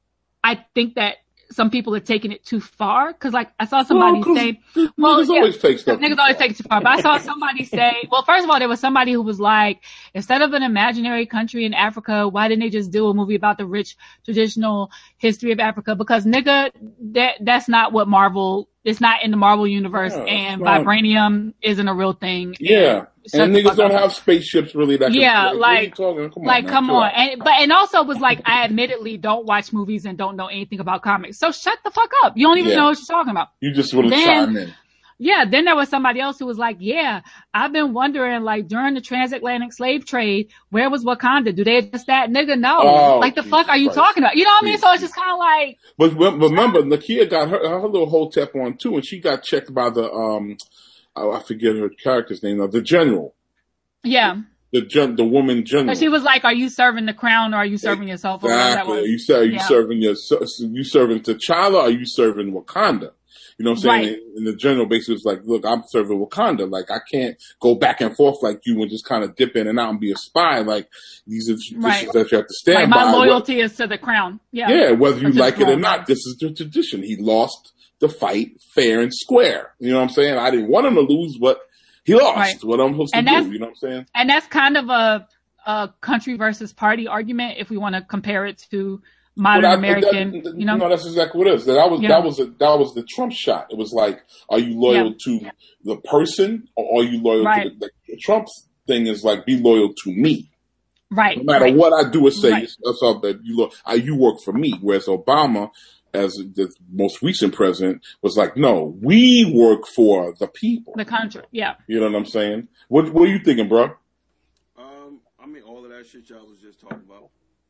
I think that some people are taking it too far. Cause like I saw somebody well, say, well, niggas yeah, always take stuff niggas always take it too far. But I saw somebody say, well, first of all, there was somebody who was like, instead of an imaginary country in Africa, why didn't they just do a movie about the rich traditional history of Africa? Because nigga, that, that's not what Marvel, it's not in the Marvel universe, yeah, and vibranium isn't a real thing. Yeah. And, and niggas don't have spaceships really that yeah, can, like, like, come like, on, come on. And, but, and also was like, I admittedly don't watch movies and don't know anything about comics. So shut the fuck up. You don't even yeah. know what you're talking about. You just want to then, chime in. Yeah, then there was somebody else who was like, yeah, I've been wondering, like, during the transatlantic slave trade, where was Wakanda? Do they just that? Nigga, no. Oh, like, the Jesus fuck are you Christ. talking about? You know what I mean? So it's just kind of like... But, but remember, Nakia got her, her little hotep on, too, and she got checked by the, um, oh, I forget her character's name now, the general. Yeah. The gen, the woman general. So she was like, are you serving the crown or are you serving yourself? Or exactly. Are you, are you yeah. serving your, you serving T'Challa or are you serving Wakanda? You know what I'm saying? Right. And the general basically was like, look, I'm serving Wakanda. Like, I can't go back and forth like you and just kind of dip in and out and be a spy. Like, these are traditions right. that you have to stand like by. My loyalty what, is to the crown. Yeah. Yeah, whether you like it or not, right. this is the tradition. He lost the fight fair and square. You know what I'm saying? I didn't want him to lose, but he lost. Right. What I'm supposed and to do. You know what I'm saying? And that's kind of a, a country versus party argument if we want to compare it to modern well, American, that, you know? No, that's exactly what it is. That was, yeah. that was, a, that was the Trump shot. It was like, are you loyal yeah. to the person or are you loyal right. to the, the Trump's thing is like, be loyal to me. Right. No matter right. what I do or say, right. that's all that you look, I, you work for me. Whereas Obama, as the most recent president, was like, no, we work for the people. The country. Yeah. You know what I'm saying? What, what are you thinking, bro? Um, I mean, all of that shit y'all was just talking about.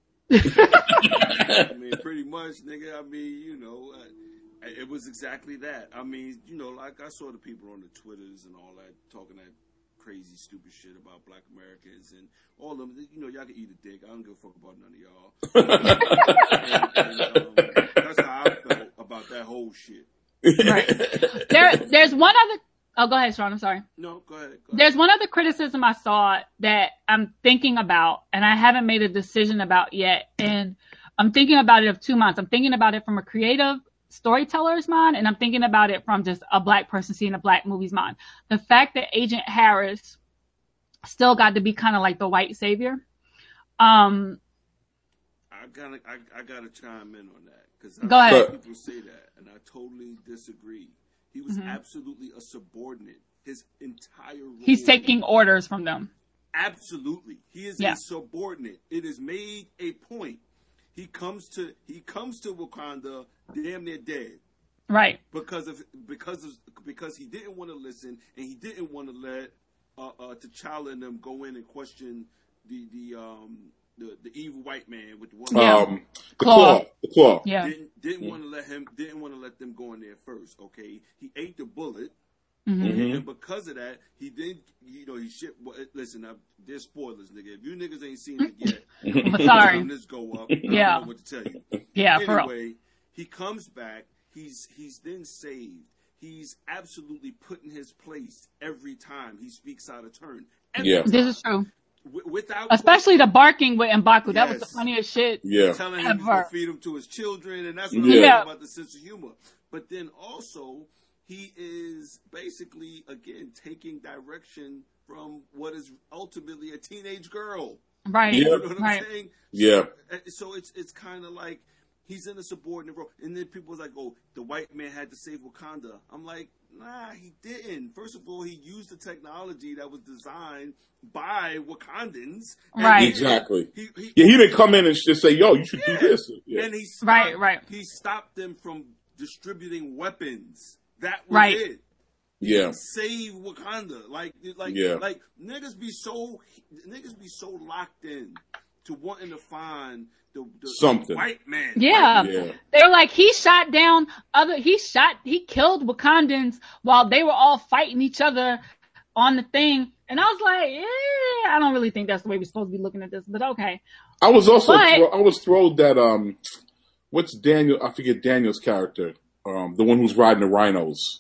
I mean, pretty much, nigga. I mean, you know, uh, it was exactly that. I mean, you know, like I saw the people on the Twitters and all that talking that crazy, stupid shit about Black Americans and all of them. You know, y'all can eat a dick. I don't give a fuck about none of y'all. and, and, um, that's how I felt about that whole shit. Right. There, there's one other. Oh, go ahead, Sean. I'm sorry. No, go ahead, go ahead. There's one other criticism I saw that I'm thinking about, and I haven't made a decision about yet. And I'm thinking about it of two minds. I'm thinking about it from a creative storyteller's mind, and I'm thinking about it from just a black person seeing a black movie's mind. The fact that Agent Harris still got to be kind of like the white savior. Um, I gotta, I, I gotta chime in on that because go ahead. People say that, and I totally disagree. He was mm-hmm. absolutely a subordinate. His entire role. He's taking orders from them. Absolutely. He is yeah. a subordinate. It is made a point. He comes to he comes to Wakanda damn near dead. Right. Because of because of because he didn't want to listen and he didn't want to let uh, uh T'Challa and them go in and question the the um the, the evil white man with the one yeah. um the claw. claw. The claw. Yeah. Didn't didn't yeah. want to let him didn't want to let them go in there first, okay? He ate the bullet. Mm-hmm. Mm-hmm. And because of that, he didn't, you know, he shit. Well, listen, I, there's spoilers, nigga. If you niggas ain't seen it yet, but sorry, this go up. Yeah, I don't know what to tell you. Yeah, anyway, for real. He comes back. He's he's then saved. He's absolutely put in his place every time he speaks out of turn. Every yeah, time. This is true. W- without especially question. the barking with M'Baku. That Yes. was the funniest shit. Yeah, telling him ever. to feed him to his children, and that's what Yeah. I'm talking about, the sense of humor. But then also, he is basically, again, taking direction from what is ultimately a teenage girl. Right. Yeah. You know what right. I'm saying? yeah. So, so it's it's kind of like he's in a subordinate role. And then people was like, oh, the white man had to save Wakanda. I'm like, nah, he didn't. First of all, he used the technology that was designed by Wakandans. And Right. he- Exactly. He, he, Yeah, he didn't come in and just say, "Yo, you should Yeah. do this." Yeah. And he stopped, Right, right. He stopped them from distributing weapons. That was Right. it. yeah. Save Wakanda. Like, like, Yeah. like niggas be so niggas be so locked in to wanting to find the, the Something. white man. Yeah. White man. Yeah. They were like, he shot down other, he shot, he killed Wakandans while they were all fighting each other on the thing. And I was like, yeah, I don't really think that's the way we're supposed to be looking at this, but okay. I was also But- thro- I was thrilled that um, what's Daniel? I forget Daniel's character. Um, the one who's riding the rhinos.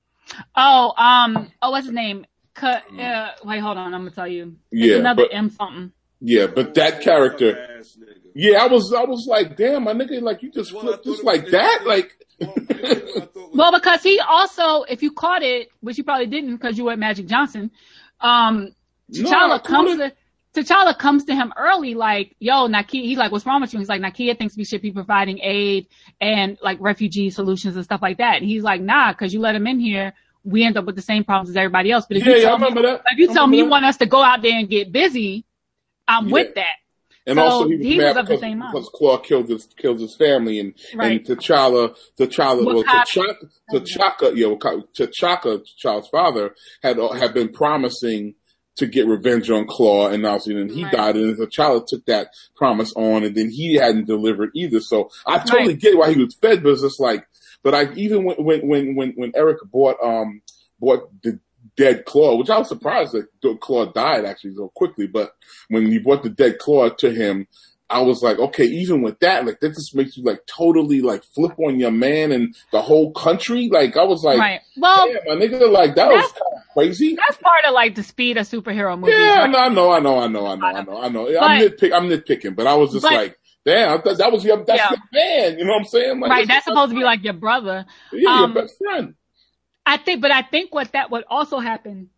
Oh, um, oh, what's his name? Cut, uh, wait, hold on, I'm gonna tell you. It's Yeah, another but- M something. Yeah, but that character. Ass nigga. Yeah, I was I was like, damn, my nigga, like you just Well, flipped I thought just it like was- that, it- like. Well, I thought was- Well, because he also, if you caught it, which you probably didn't because you were at Magic Johnson, um, No, I T'Challa caught comes it. to, T'Challa comes to him early, like, yo, Nakia, he's like, what's wrong with you? He's like, Nakia thinks we should be providing aid and like refugee solutions and stuff like that. And he's like, nah, cause you let him in here, we end up with the same problems as everybody else. But if Yeah, you yeah, I tell me, remember that. if you I tell me you remember want us to go out there and get busy, I'm Yeah. with that. And so also he was he mad was of because, the same mind. because Claw killed his killed his family, and Right. and T'Challa T'Challa well, Wakanda. T'Chaka T'Chaka yeah Waka- T'Chaka T'Challa's father had had been promising to get revenge on Claw, and obviously then he Right. died, and T'Challa took that promise on, and then he hadn't delivered either. So I totally Right. get why he was fed, but it's just like, but I even when when when when, when Eric bought um bought the dead Claw, which I was surprised that Claw died actually so quickly, but when he brought the dead Claw to him, I was like, okay, even with that, like that just makes you like totally like flip on your man and the whole country. Like I was like, Right. Well, damn, my nigga, like that was kind of crazy. That's part of like the speed of superhero movies. Yeah, right? I know, I know, I know, I know, I know, I know. I'm But- nitpick, I'm nitpicking, but I was just but- like, damn, I thought that was your, that's Yeah. your man. You know what I'm saying? Like, Right. That's supposed to be like your brother. yeah, um, your best friend. I think, but I think what that would also happen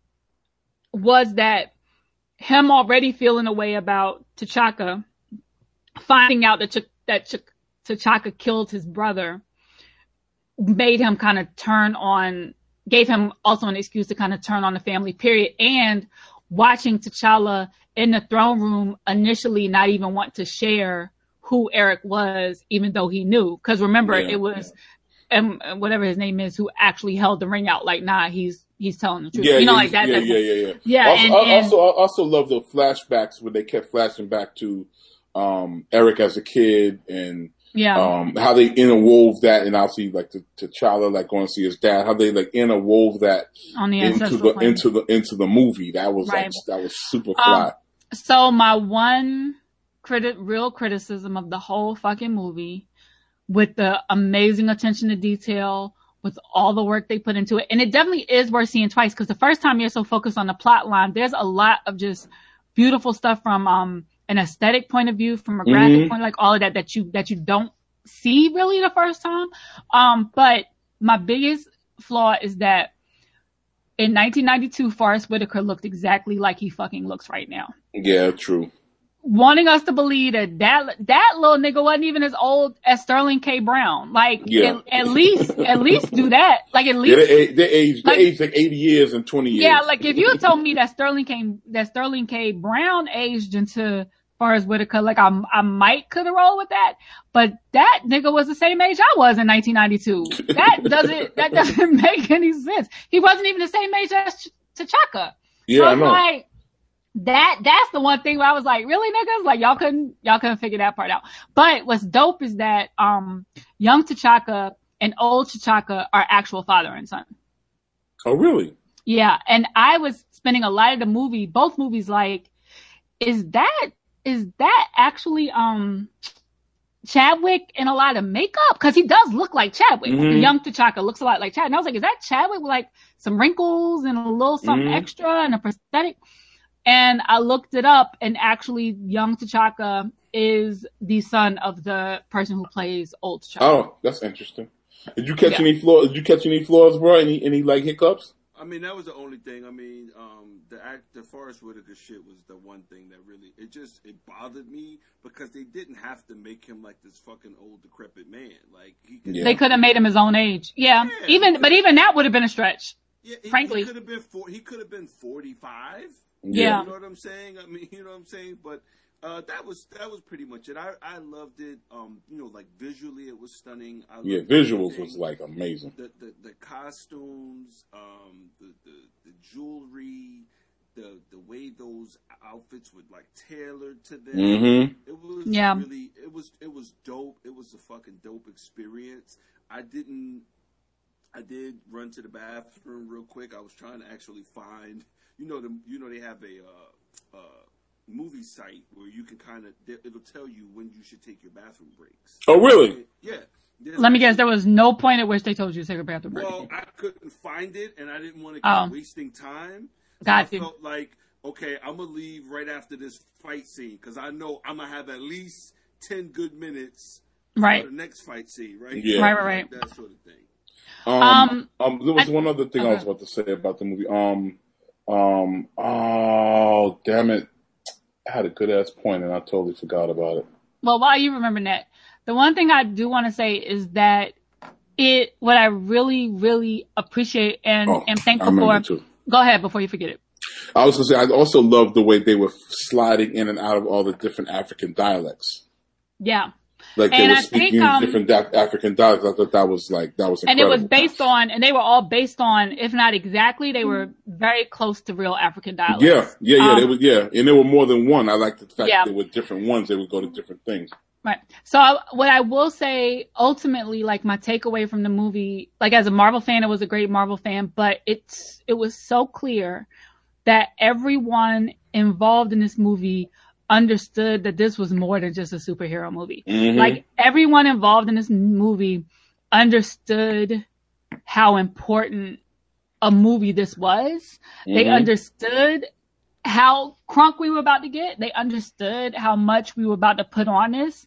was that him already feeling a way about T'Chaka, finding out that Ch- that Ch- T'Chaka killed his brother, made him kind of turn on, gave him also an excuse to kind of turn on the family, period. And watching T'Challa in the throne room initially not even want to share who Eric was, even though he knew. Because remember, Yeah, it was um, whatever his name is who actually held the ring out. Like, nah, he's he's telling the truth. Yeah, you know, yeah, like that. yeah, that's yeah, yeah, yeah. Yeah, Also, and- I, and- also, I also love the flashbacks where they kept flashing back to um, Eric as a kid and yeah. um, how they interwove that, and obviously like to T'Challa like going to see his dad, how they like interwove that on the into ancestral the plane. into the into the movie. That was Right. like that was super fly. Um, So my one criti- real criticism of the whole fucking movie, with the amazing attention to detail, with all the work they put into it, and it definitely is worth seeing twice, because the first time you're so focused on the plot line, there's a lot of just beautiful stuff from um an aesthetic point of view, from a graphic Mhm. point, like all of that that you that you don't see really the first time. Um, but my biggest flaw is that in nineteen ninety-two, Forrest Whitaker looked exactly like he fucking looks right now. Yeah, true. Wanting us to believe that that, that little nigga wasn't even as old as Sterling K. Brown. Like, Yeah. at, at least, at least do that. Like, at Yeah, least, they, they age they Like- age like eighty years and twenty years. yeah, like if you had told me that Sterling K. that Sterling K. Brown aged into Forrest Whitaker, like I, I might could have rolled with that. But that nigga was the same age I was in nineteen ninety-two. That doesn't, that doesn't make any sense. He wasn't even the same age as Ch- T'Chaka. yeah, So I it's know. like, that, that's the one thing where I was like, really niggas? Like y'all couldn't, y'all couldn't figure that part out. But what's dope is that, um, young T'Chaka and old T'Chaka are actual father and son. Oh, really? Yeah. And I was spending a lot of the movie, both movies, like, is that, is that actually, um, Chadwick in a lot of makeup? Cause he does look like Chadwick. Mhm. The young T'Chaka looks a lot like Chad. And I was like, is that Chadwick with like some wrinkles and a little something Mhm. extra and a prosthetic? And I looked it up, and actually young T'Chaka is the son of the person who plays old T'Chaka. Oh, that's interesting. Did you catch Yeah. any flaws? Did you catch any flaws, bro? Any any like hiccups? I mean, that was the only thing. I mean, um, the act, the Forrest Whitaker shit was the one thing that really, it just, it bothered me because they didn't have to make him like this fucking old decrepit man. Like, he could, Yeah. They could have made him his own age. Yeah. Yeah. Even, but even that would have been a stretch. yeah, he, frankly. he could have been four, he could have been forty-five. Yeah. You know what I'm saying? I mean, you know what I'm saying? But, uh, that was, that was pretty much it. I, I loved it. Um, you know, like visually it was stunning. I Yeah, loved visuals everything. was like amazing. the, the, the costumes, um, the, the, the jewelry, the the way those outfits were like tailored to them. Mm-hmm. It was Yeah. really, it was it was dope. It was a fucking dope experience. I didn't, I did run to the bathroom real quick. I was trying to actually find, you know, the you know they have a uh, uh, movie site where you can kind of, it'll tell you when you should take your bathroom breaks. Oh, really? Yeah. There's Let me actually- guess, there was no point at which they told you to take a bathroom break. Well, I couldn't find it, and I didn't want to keep Oh. wasting time. So Got I you. felt like, okay, I'm gonna leave right after this fight scene because I know I'm gonna have at least ten good minutes Right. for the next fight scene, right? Yeah. Right, right, right. That sort of thing. Um, Um, um, there was I- one other thing I was okay. about to say about the movie. Um, um, oh, damn it. I had a good ass point and I totally forgot about it. Well, while you remember that, the one thing I do want to say is that it, what I really, really appreciate and Oh, am I thankful remember for. too. Go ahead before you forget it. I was going to say, I also loved the way they were sliding in and out of all the different African dialects. Yeah. Like they And were I speaking think, um, different da- African dialects. I thought that was like, that was And it incredible. was based on, and they were all based on, if not exactly, they were very close to real African dialects. Yeah, yeah, yeah. Um, they were, yeah. And there were more than one. I like the fact Yeah. that there were different ones. They would go to different things. Right. So I, what I will say, ultimately, like my takeaway from the movie, like as a Marvel fan, it was a great Marvel fan, but it's, it was so clear that everyone involved in this movie understood that this was more than just a superhero movie. Mm-hmm. Like everyone involved in this movie understood how important a movie this was. Mm-hmm. They understood how crunk we were about to get. They understood how much we were about to put on this,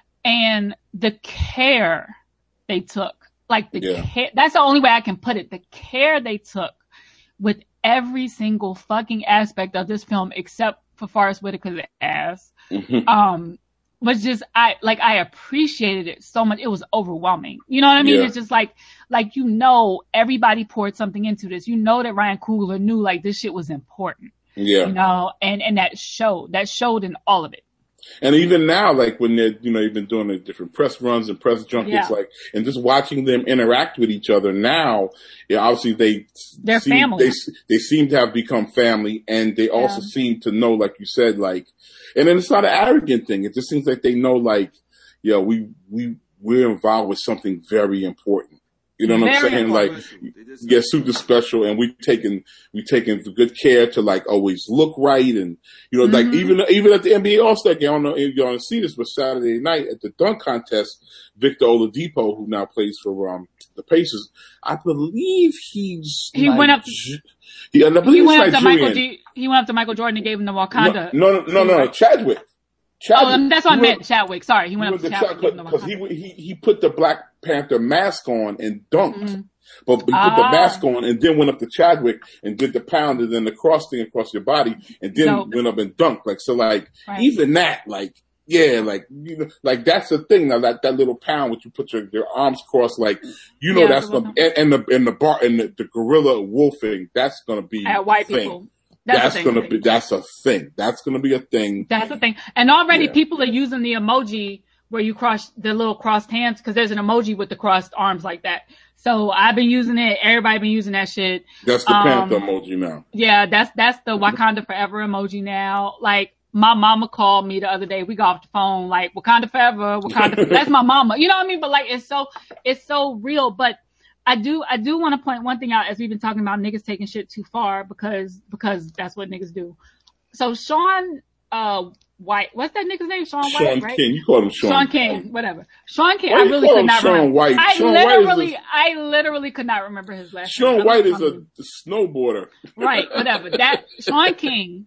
and the care they took, like the Yeah. care, that's the only way I can put it. The care they took with every single fucking aspect of this film, except for Forrest Whitaker's ass, Mm-hmm. um, was just, I, like, I appreciated it so much. It was overwhelming. You know what I mean? Yeah. It's just like, like, you know, everybody poured something into this. You know that Ryan Coogler knew, like, this shit was important. Yeah. You know, and, and that showed, that showed in all of it. And even now, like when they're, you know, you've been doing the different press runs and press junkets, Yeah. like, and just watching them interact with each other now, yeah, obviously they, They're seem, family. they, they seem to have become family, and they also Yeah. seem to know, like you said, like, and then it's not an arrogant thing. It just seems like they know, like, yo, we, we, we're involved with something very important. You know what I'm Very saying? Like, important. yeah, super special, and we taking we taking good care to like always look right, and you know, like Mhm. even even at the N B A All Star game, I don't know if you're going to see this, but Saturday night at the dunk contest, Victor Oladipo, who now plays for um the Pacers, I believe he's He went up- Nige- yeah, and I He believe went up he's to Michael Nigerian. G, he went up to Michael Jordan and gave him the Wakanda. No, no, no, no, no, Chadwick. Chadwick. Oh, um, that's what I He meant, went- Chadwick. Sorry, he went up to the Chadwick. and gave him the because he, Wakanda. he he put the Black Panther mask on and dunked, Mhm. but he put Ah. the mask on and then went up to Chadwick and did the pound and then the cross thing across your body and then Dope. went up and dunked. Like so, like Right. even that, like yeah, like you know, like that's the thing now. That that little pound, which you put your, your arms crossed, like you know, Yeah, that's the the one- and, and the and the bar and the, the gorilla wolfing. That's gonna be At white a thing. people. That's, That's, the thing. gonna be that's a thing. That's gonna be a thing. That's the thing. And already Yeah. people are using the emoji where you cross the little crossed hands, because there's an emoji with the crossed arms like that. So I've been using it. Everybody been using that shit. That's the Um, Panther emoji now. Yeah, that's that's the Wakanda Forever emoji now. Like my mama called me the other day. We got off the phone like Wakanda Forever, Wakanda. Forever. That's my mama. You know what I mean? But like it's so it's so real. But I do I do want to point one thing out, as we've been talking about niggas taking shit too far, because because that's what niggas do. So Sean uh White, what's that nigga's name? Sean White, Sean right? King, you call him Sean. Sean King, whatever. Sean King, Why I you really call could him not Sean remember. White? I Sean White is literally, a- I literally could not remember his last Sean name. White I'm is a, telling a snowboarder. Right, whatever. That Sean King,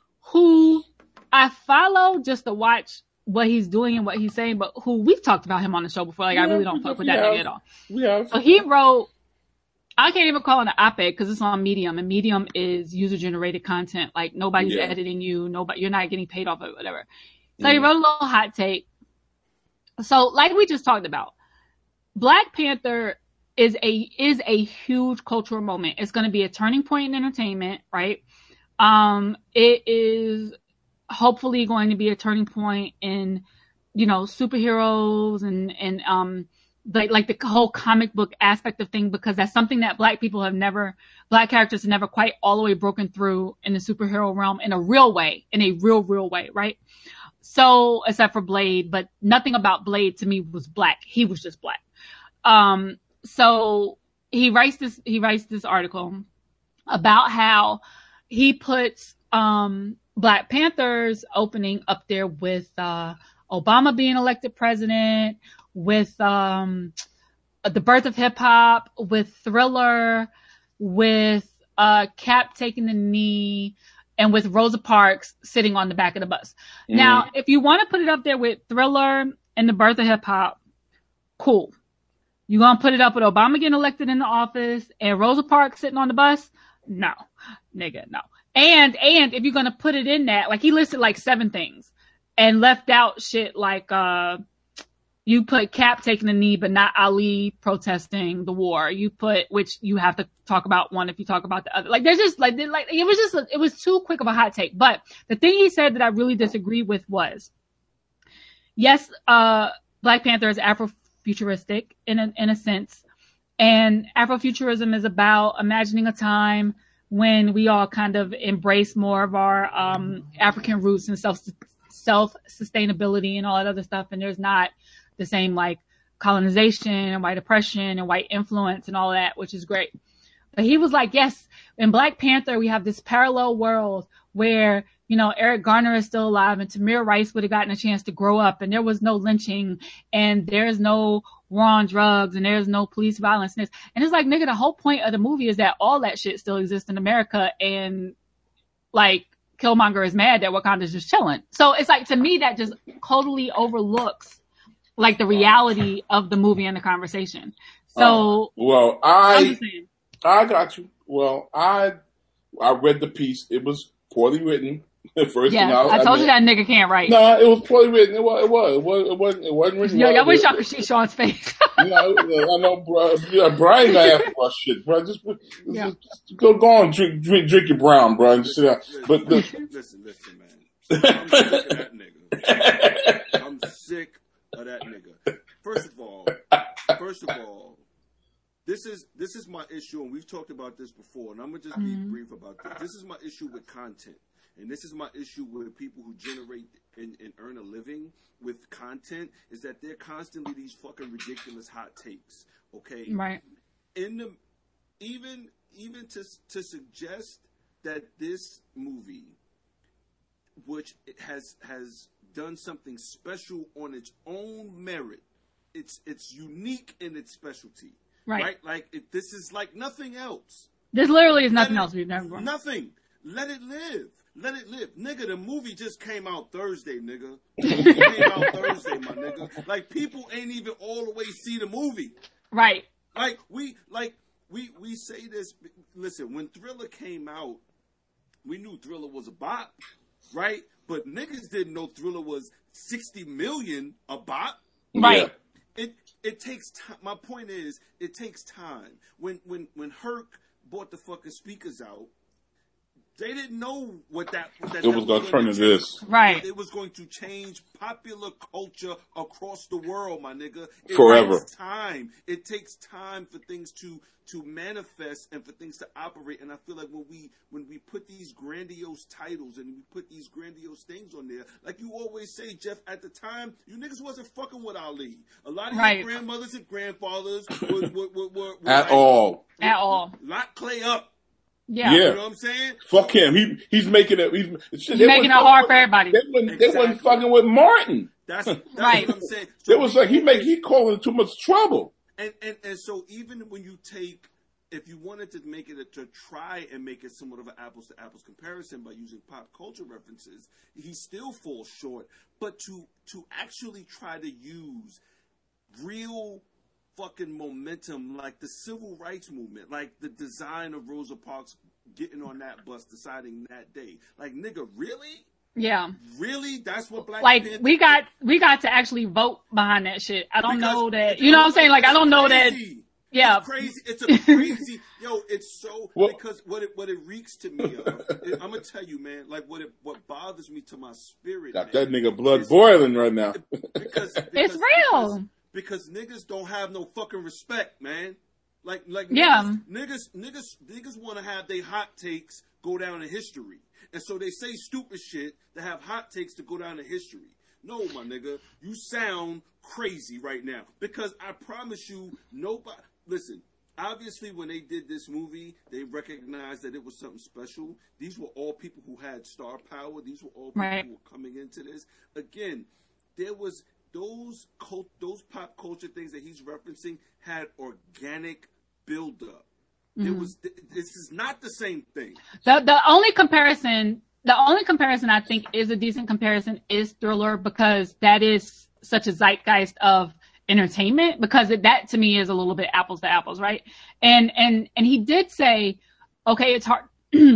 who I follow just to watch what he's doing and what he's saying, but who we've talked about him on the show before. Like I Yeah, really don't we fuck with have. that nigga at all. We have. So he wrote, I can't even call it an op-ed because it's on Medium, and Medium is user-generated content. Like nobody's Yeah. editing you, nobody, you're not getting paid off of it, whatever. So he Mhm. wrote a little hot take. So like we just talked about, Black Panther is a is a huge cultural moment. It's going to be a turning point in entertainment, right? Um, it is hopefully going to be a turning point in, you know, superheroes and and um like like the whole comic book aspect of thing, because that's something that Black people have never, Black characters have never quite all the way broken through in the superhero realm in a real way, in a real real way, right? So except for Blade, but nothing about Blade to me was Black. He was just Black. Um, so he writes this, he writes this article about how he puts, um, Black Panther's opening up there with, uh, Obama being elected president, with, um, the birth of hip hop, with Thriller, with, uh, Cap taking the knee, and with Rosa Parks sitting on the back of the bus. Mm. Now, if you want to put it up there with Thriller and the birth of hip hop, cool. You gonna put it up with Obama getting elected in the office and Rosa Parks sitting on the bus? No, nigga, no. And, and if you're gonna put it in that, like he listed like seven things and left out shit like, uh, you put Cap taking a knee, but not Ali protesting the war. You put, which you have to talk about one if you talk about the other. Like, there's just like, like it was just, a, it was too quick of a hot take. But the thing he said that I really disagreed with was, yes, uh, Black Panther is Afrofuturistic in a, in a sense. And Afrofuturism is about imagining a time when we all kind of embrace more of our, um, African roots and self, self-sustainability and all that other stuff. And there's not the same like colonization and white oppression and white influence and all that, which is great. But he was like, yes, in Black Panther, we have this parallel world where, you know, Eric Garner is still alive and Tamir Rice would have gotten a chance to grow up and there was no lynching and there's no war on drugs and there's no police violence. And it's like, nigga, the whole point of the movie is that all that shit still exists in America and like Killmonger is mad that Wakanda's just chilling. So it's like, to me, that just totally overlooks like the reality of the movie and the conversation. So, uh, well, I, I got you. Well, I, I read the piece. It was poorly written. First yeah, thing I, I told I mean, you that nigga can't write. No, nah, it was poorly written. It was, it was, it was, it wasn't, it wasn't written. Yo, well. I wish y'all could see Sean's face. You know, I know, bro. Yeah, Brian asked about shit, bro. Just, just, yeah. just go, go on, drink, drink, drink your brown, bro. And just sit down. But the, listen, listen, man. I'm sick of that nigga. I'm sick of that nigga. First of all, first of all, this is this is my issue, and we've talked about this before, and I'm gonna just be mm-hmm. brief about this. This is my issue with content, and this is my issue with people who generate and, and earn a living with content, is that they're constantly these fucking ridiculous hot takes. Okay, right? In the even even to to suggest that this movie, which has has done something special on its own merit, it's it's unique in its specialty. Right. right? Like, it, this is like nothing else. This literally is nothing it, else we've never done. Nothing. Let it live. Let it live. Nigga, the movie just came out Thursday, nigga. The movie came out Thursday, my nigga. Like, people ain't even all the way see the movie. Right. Like, we, like, we, we say this. Listen, when Thriller came out, we knew Thriller was a bop, right? But niggas didn't know Thriller was sixty million a bop. Right. It it takes time. My point is, it takes time. When when when Herc bought the fucking speakers out, they didn't know what that what that it was going to turn into this. Right. It was going to change popular culture across the world, my nigga. It Forever. Takes time. It takes time for things to to manifest and for things to operate. And I feel like when we when we put these grandiose titles and we put these grandiose things on there, like you always say, Jeff, at the time, you niggas wasn't fucking with Ali. A lot of right. your grandmothers and grandfathers were, were, were, were, were at like, all. At all. Lock Clay up. Yeah. yeah. You know what I'm saying? Fuck him. He he's making it. He's, he's making it hard for everybody. They wasn't, exactly. they wasn't fucking with Martin. That's, that's right. what I'm saying. So it was like he make he causing too much trouble. And, and and so even when you take, if you wanted to make it a, to try and make it somewhat of an apples to apples comparison by using pop culture references, he still falls short. But to to actually try to use real fucking momentum, like the civil rights movement, like the design of Rosa Parks getting on that bus, deciding that day, like nigga, really? Yeah. Really? That's what Black like Panther we got we got to actually vote behind that shit. I don't because know that. You know what I'm saying? Like I don't know crazy. that. Yeah. It's crazy. It's a crazy yo, it's so well, because what it what it reeks to me of, it, I'm gonna tell you, man, like what it what bothers me to my spirit. Got man, that nigga blood is, boiling right now. because, because it's real. Because, because niggas don't have no fucking respect, man. Like like yeah. niggas niggas niggas, niggas wanna have their hot takes go down in history. And so they say stupid shit to have hot takes to go down in history. No, my nigga, you sound crazy right now. Because I promise you, nobody... Listen, obviously when they did this movie, they recognized that it was something special. These were all people who had star power. These were all people right. who were coming into this. Again, there was... Those cult, those pop culture things that he's referencing had organic buildup. It was. This is not the same thing. The the only comparison, the only comparison I think is a decent comparison is Thriller because that is such a zeitgeist of entertainment. Because it, that to me is a little bit apples to apples, right? And and and he did say, okay, it's hard.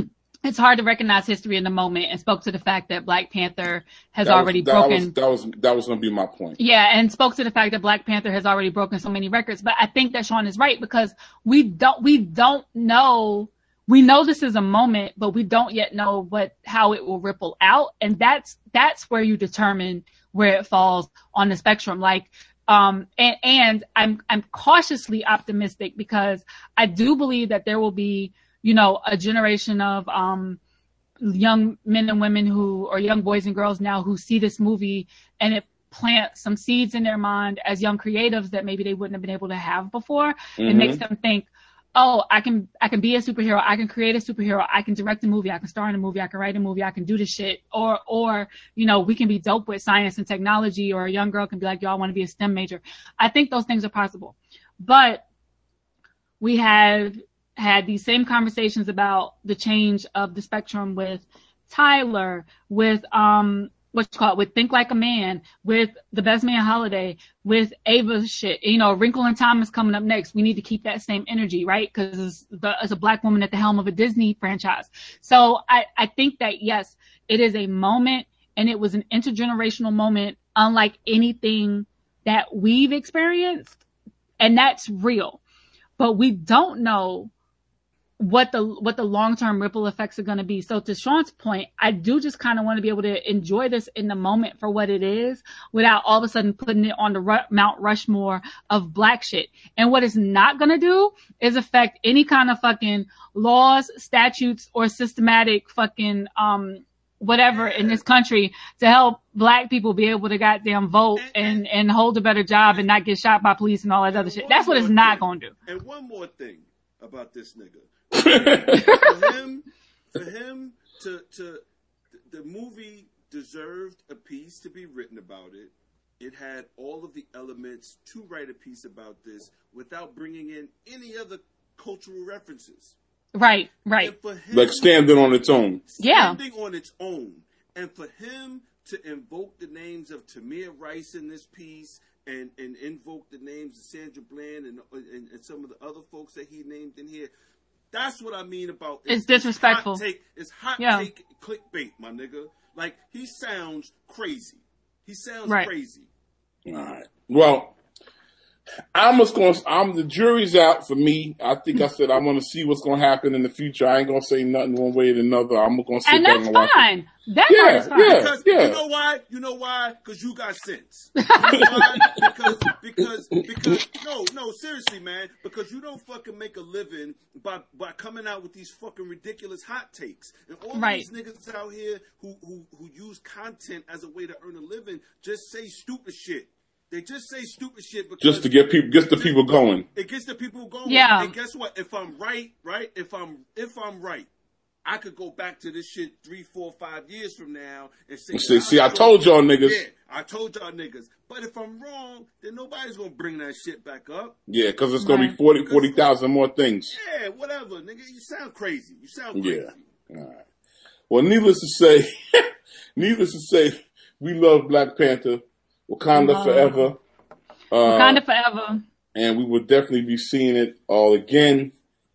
it's hard to recognize history in the moment, and spoke to the fact that Black Panther has that already was, that broken. Was, that was that was going to be my point. Yeah, and spoke to the fact that Black Panther has already broken so many records. But I think that Sean is right, because we don't we don't know. We know this is a moment, but we don't yet know what how it will ripple out, and that's that's where you determine where it falls on the spectrum. Like, um, and, and I'm I'm cautiously optimistic, because I do believe that there will be, you know, a generation of um, young men and women who, or young boys and girls now, who see this movie and it plants some seeds in their mind as young creatives that maybe they wouldn't have been able to have before. Mm-hmm. It makes them think, oh, I can, I can be a superhero. I can create a superhero. I can direct a movie. I can star in a movie. I can write a movie. I can do this shit. Or, or, you know, we can be dope with science and technology, or a young girl can be like, yo, I want to be a STEM major. I think those things are possible. But we have had these same conversations about the change of the spectrum with Tyler, with, um, what's it called, with Think Like a Man, with The Best Man Holiday, with Ava shit, you know, Wrinkle in Time is coming up next. We need to keep that same energy, right? Because as a Black woman at the helm of a Disney franchise. So I, I think that, yes, it is a moment, and it was an intergenerational moment unlike anything that we've experienced. And that's real. But we don't know what the what the long-term ripple effects are going to be. So to Sean's point, I do just kind of want to be able to enjoy this in the moment for what it is, without all of a sudden putting it on the Ru- Mount Rushmore of Black shit. And what it's not going to do is affect any kind of fucking laws, statutes, or systematic fucking um whatever in this country to help Black people be able to goddamn vote and and hold a better job and not get shot by police and all that other shit. That's what it's not going to do. And one more thing about this nigga. for him, for him to to the movie deserved a piece to be written about it. It had all of the elements to write a piece about this without bringing in any other cultural references. Right, right. And for him, like standing on its own. Yeah. Standing on its own. And for him to invoke the names of Tamir Rice in this piece, and, and invoke the names of Sandra Bland and, and and some of the other folks that he named in here. That's what I mean about it's, it's disrespectful. Hot take, it's hot yeah. take clickbait, my nigga. Like, he sounds crazy. He sounds right. crazy. All right. Well, I'm just going. I'm the jury's out for me. I think I said I want to see what's going to happen in the future. I ain't going to say nothing one way or another. I'm going to sit and back that's and watch fine. it. That yeah, part is fine. Yeah, because, yeah. You know why? You know why? Because you got sense. You know why? Because, because, because, no, no, seriously, man. Because you don't fucking make a living by by coming out with these fucking ridiculous hot takes. And all right. these niggas out here who, who, who use content as a way to earn a living just say stupid shit. They just say stupid shit because just to get people, get the people going. It gets the people going. Yeah. And guess what? If I'm right, right? If I'm if I'm right, I could go back to this shit three, four, five years from now and say, see, see I told y'all niggas. Yeah, I told y'all niggas. But if I'm wrong, then nobody's gonna bring that shit back up. Yeah, because it's gonna right. be forty, forty thousand more things. Yeah, whatever, nigga. You sound crazy. You sound crazy. Yeah. All right. Well, needless to say, needless to say, we love Black Panther. Wakanda wow. forever. Uh, Wakanda forever. And we will definitely be seeing it all again.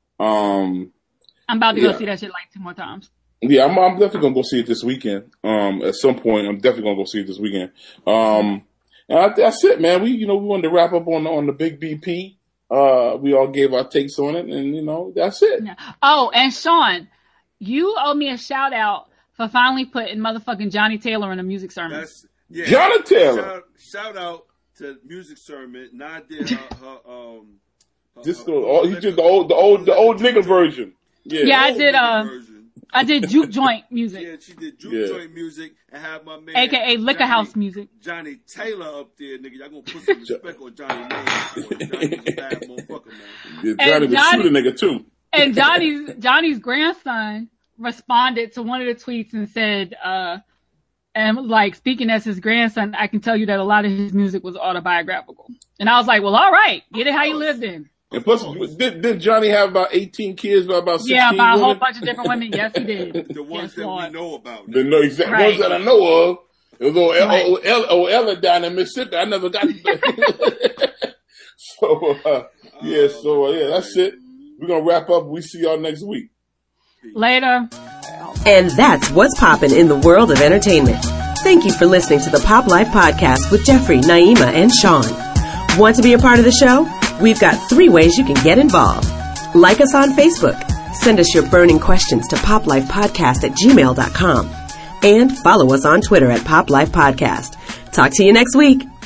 Um, I'm about to yeah. go see that shit like two more times. Yeah, I'm, I'm definitely gonna go see it this weekend. Um, at some point, I'm definitely gonna go see it this weekend. Um, and I, that's it, man. We, you know, we wanted to wrap up on on the Big B P. Uh, we all gave our takes on it, and you know, that's it. Yeah. Oh, and Sean, you owe me a shout out for finally putting motherfucking Johnny Taylor in a music sermon. That's, yeah. Johnny Taylor. Shout, shout out to music sermon. Nah, did her, her um. Her, Just her, the, all, he did the old, the old, the old nigga version. Yeah, yeah I did. Uh, I did juke joint music. Yeah, she did juke yeah. joint music and had my man, A K A liquor Johnny, house music. Johnny Taylor up there, nigga. Y'all gonna put some respect on Johnny's name. Johnny's a bad motherfucker, man. Yeah, Johnny was shooting a nigga too. And Johnny's Johnny's grandson responded to one of the tweets and said, uh, and like, speaking as his grandson, I can tell you that a lot of his music was autobiographical. And I was like, well, all right, get it how you lived in. And plus, did, did Johnny have about eighteen kids by about sixteen Yeah, by a women? whole bunch of different women. Yes, he did. The ones yes, that Lord. we know about. The no, exact, right. ones that I know of. It was old, right. old, old, old Ella down in Mississippi. I never got So, uh, yeah, so, uh, yeah, that's it. We're going to wrap up. We see y'all next week. Later. And that's what's poppin' in the world of entertainment. Thank you for listening to the Pop Life Podcast with Jeffrey, Naima, and Sean. Want to be a part of the show? We've got three ways you can get involved. Like us on Facebook. Send us your burning questions to poplifepodcast at gmail dot com. And follow us on Twitter at Pop Life Podcast. Talk to you next week.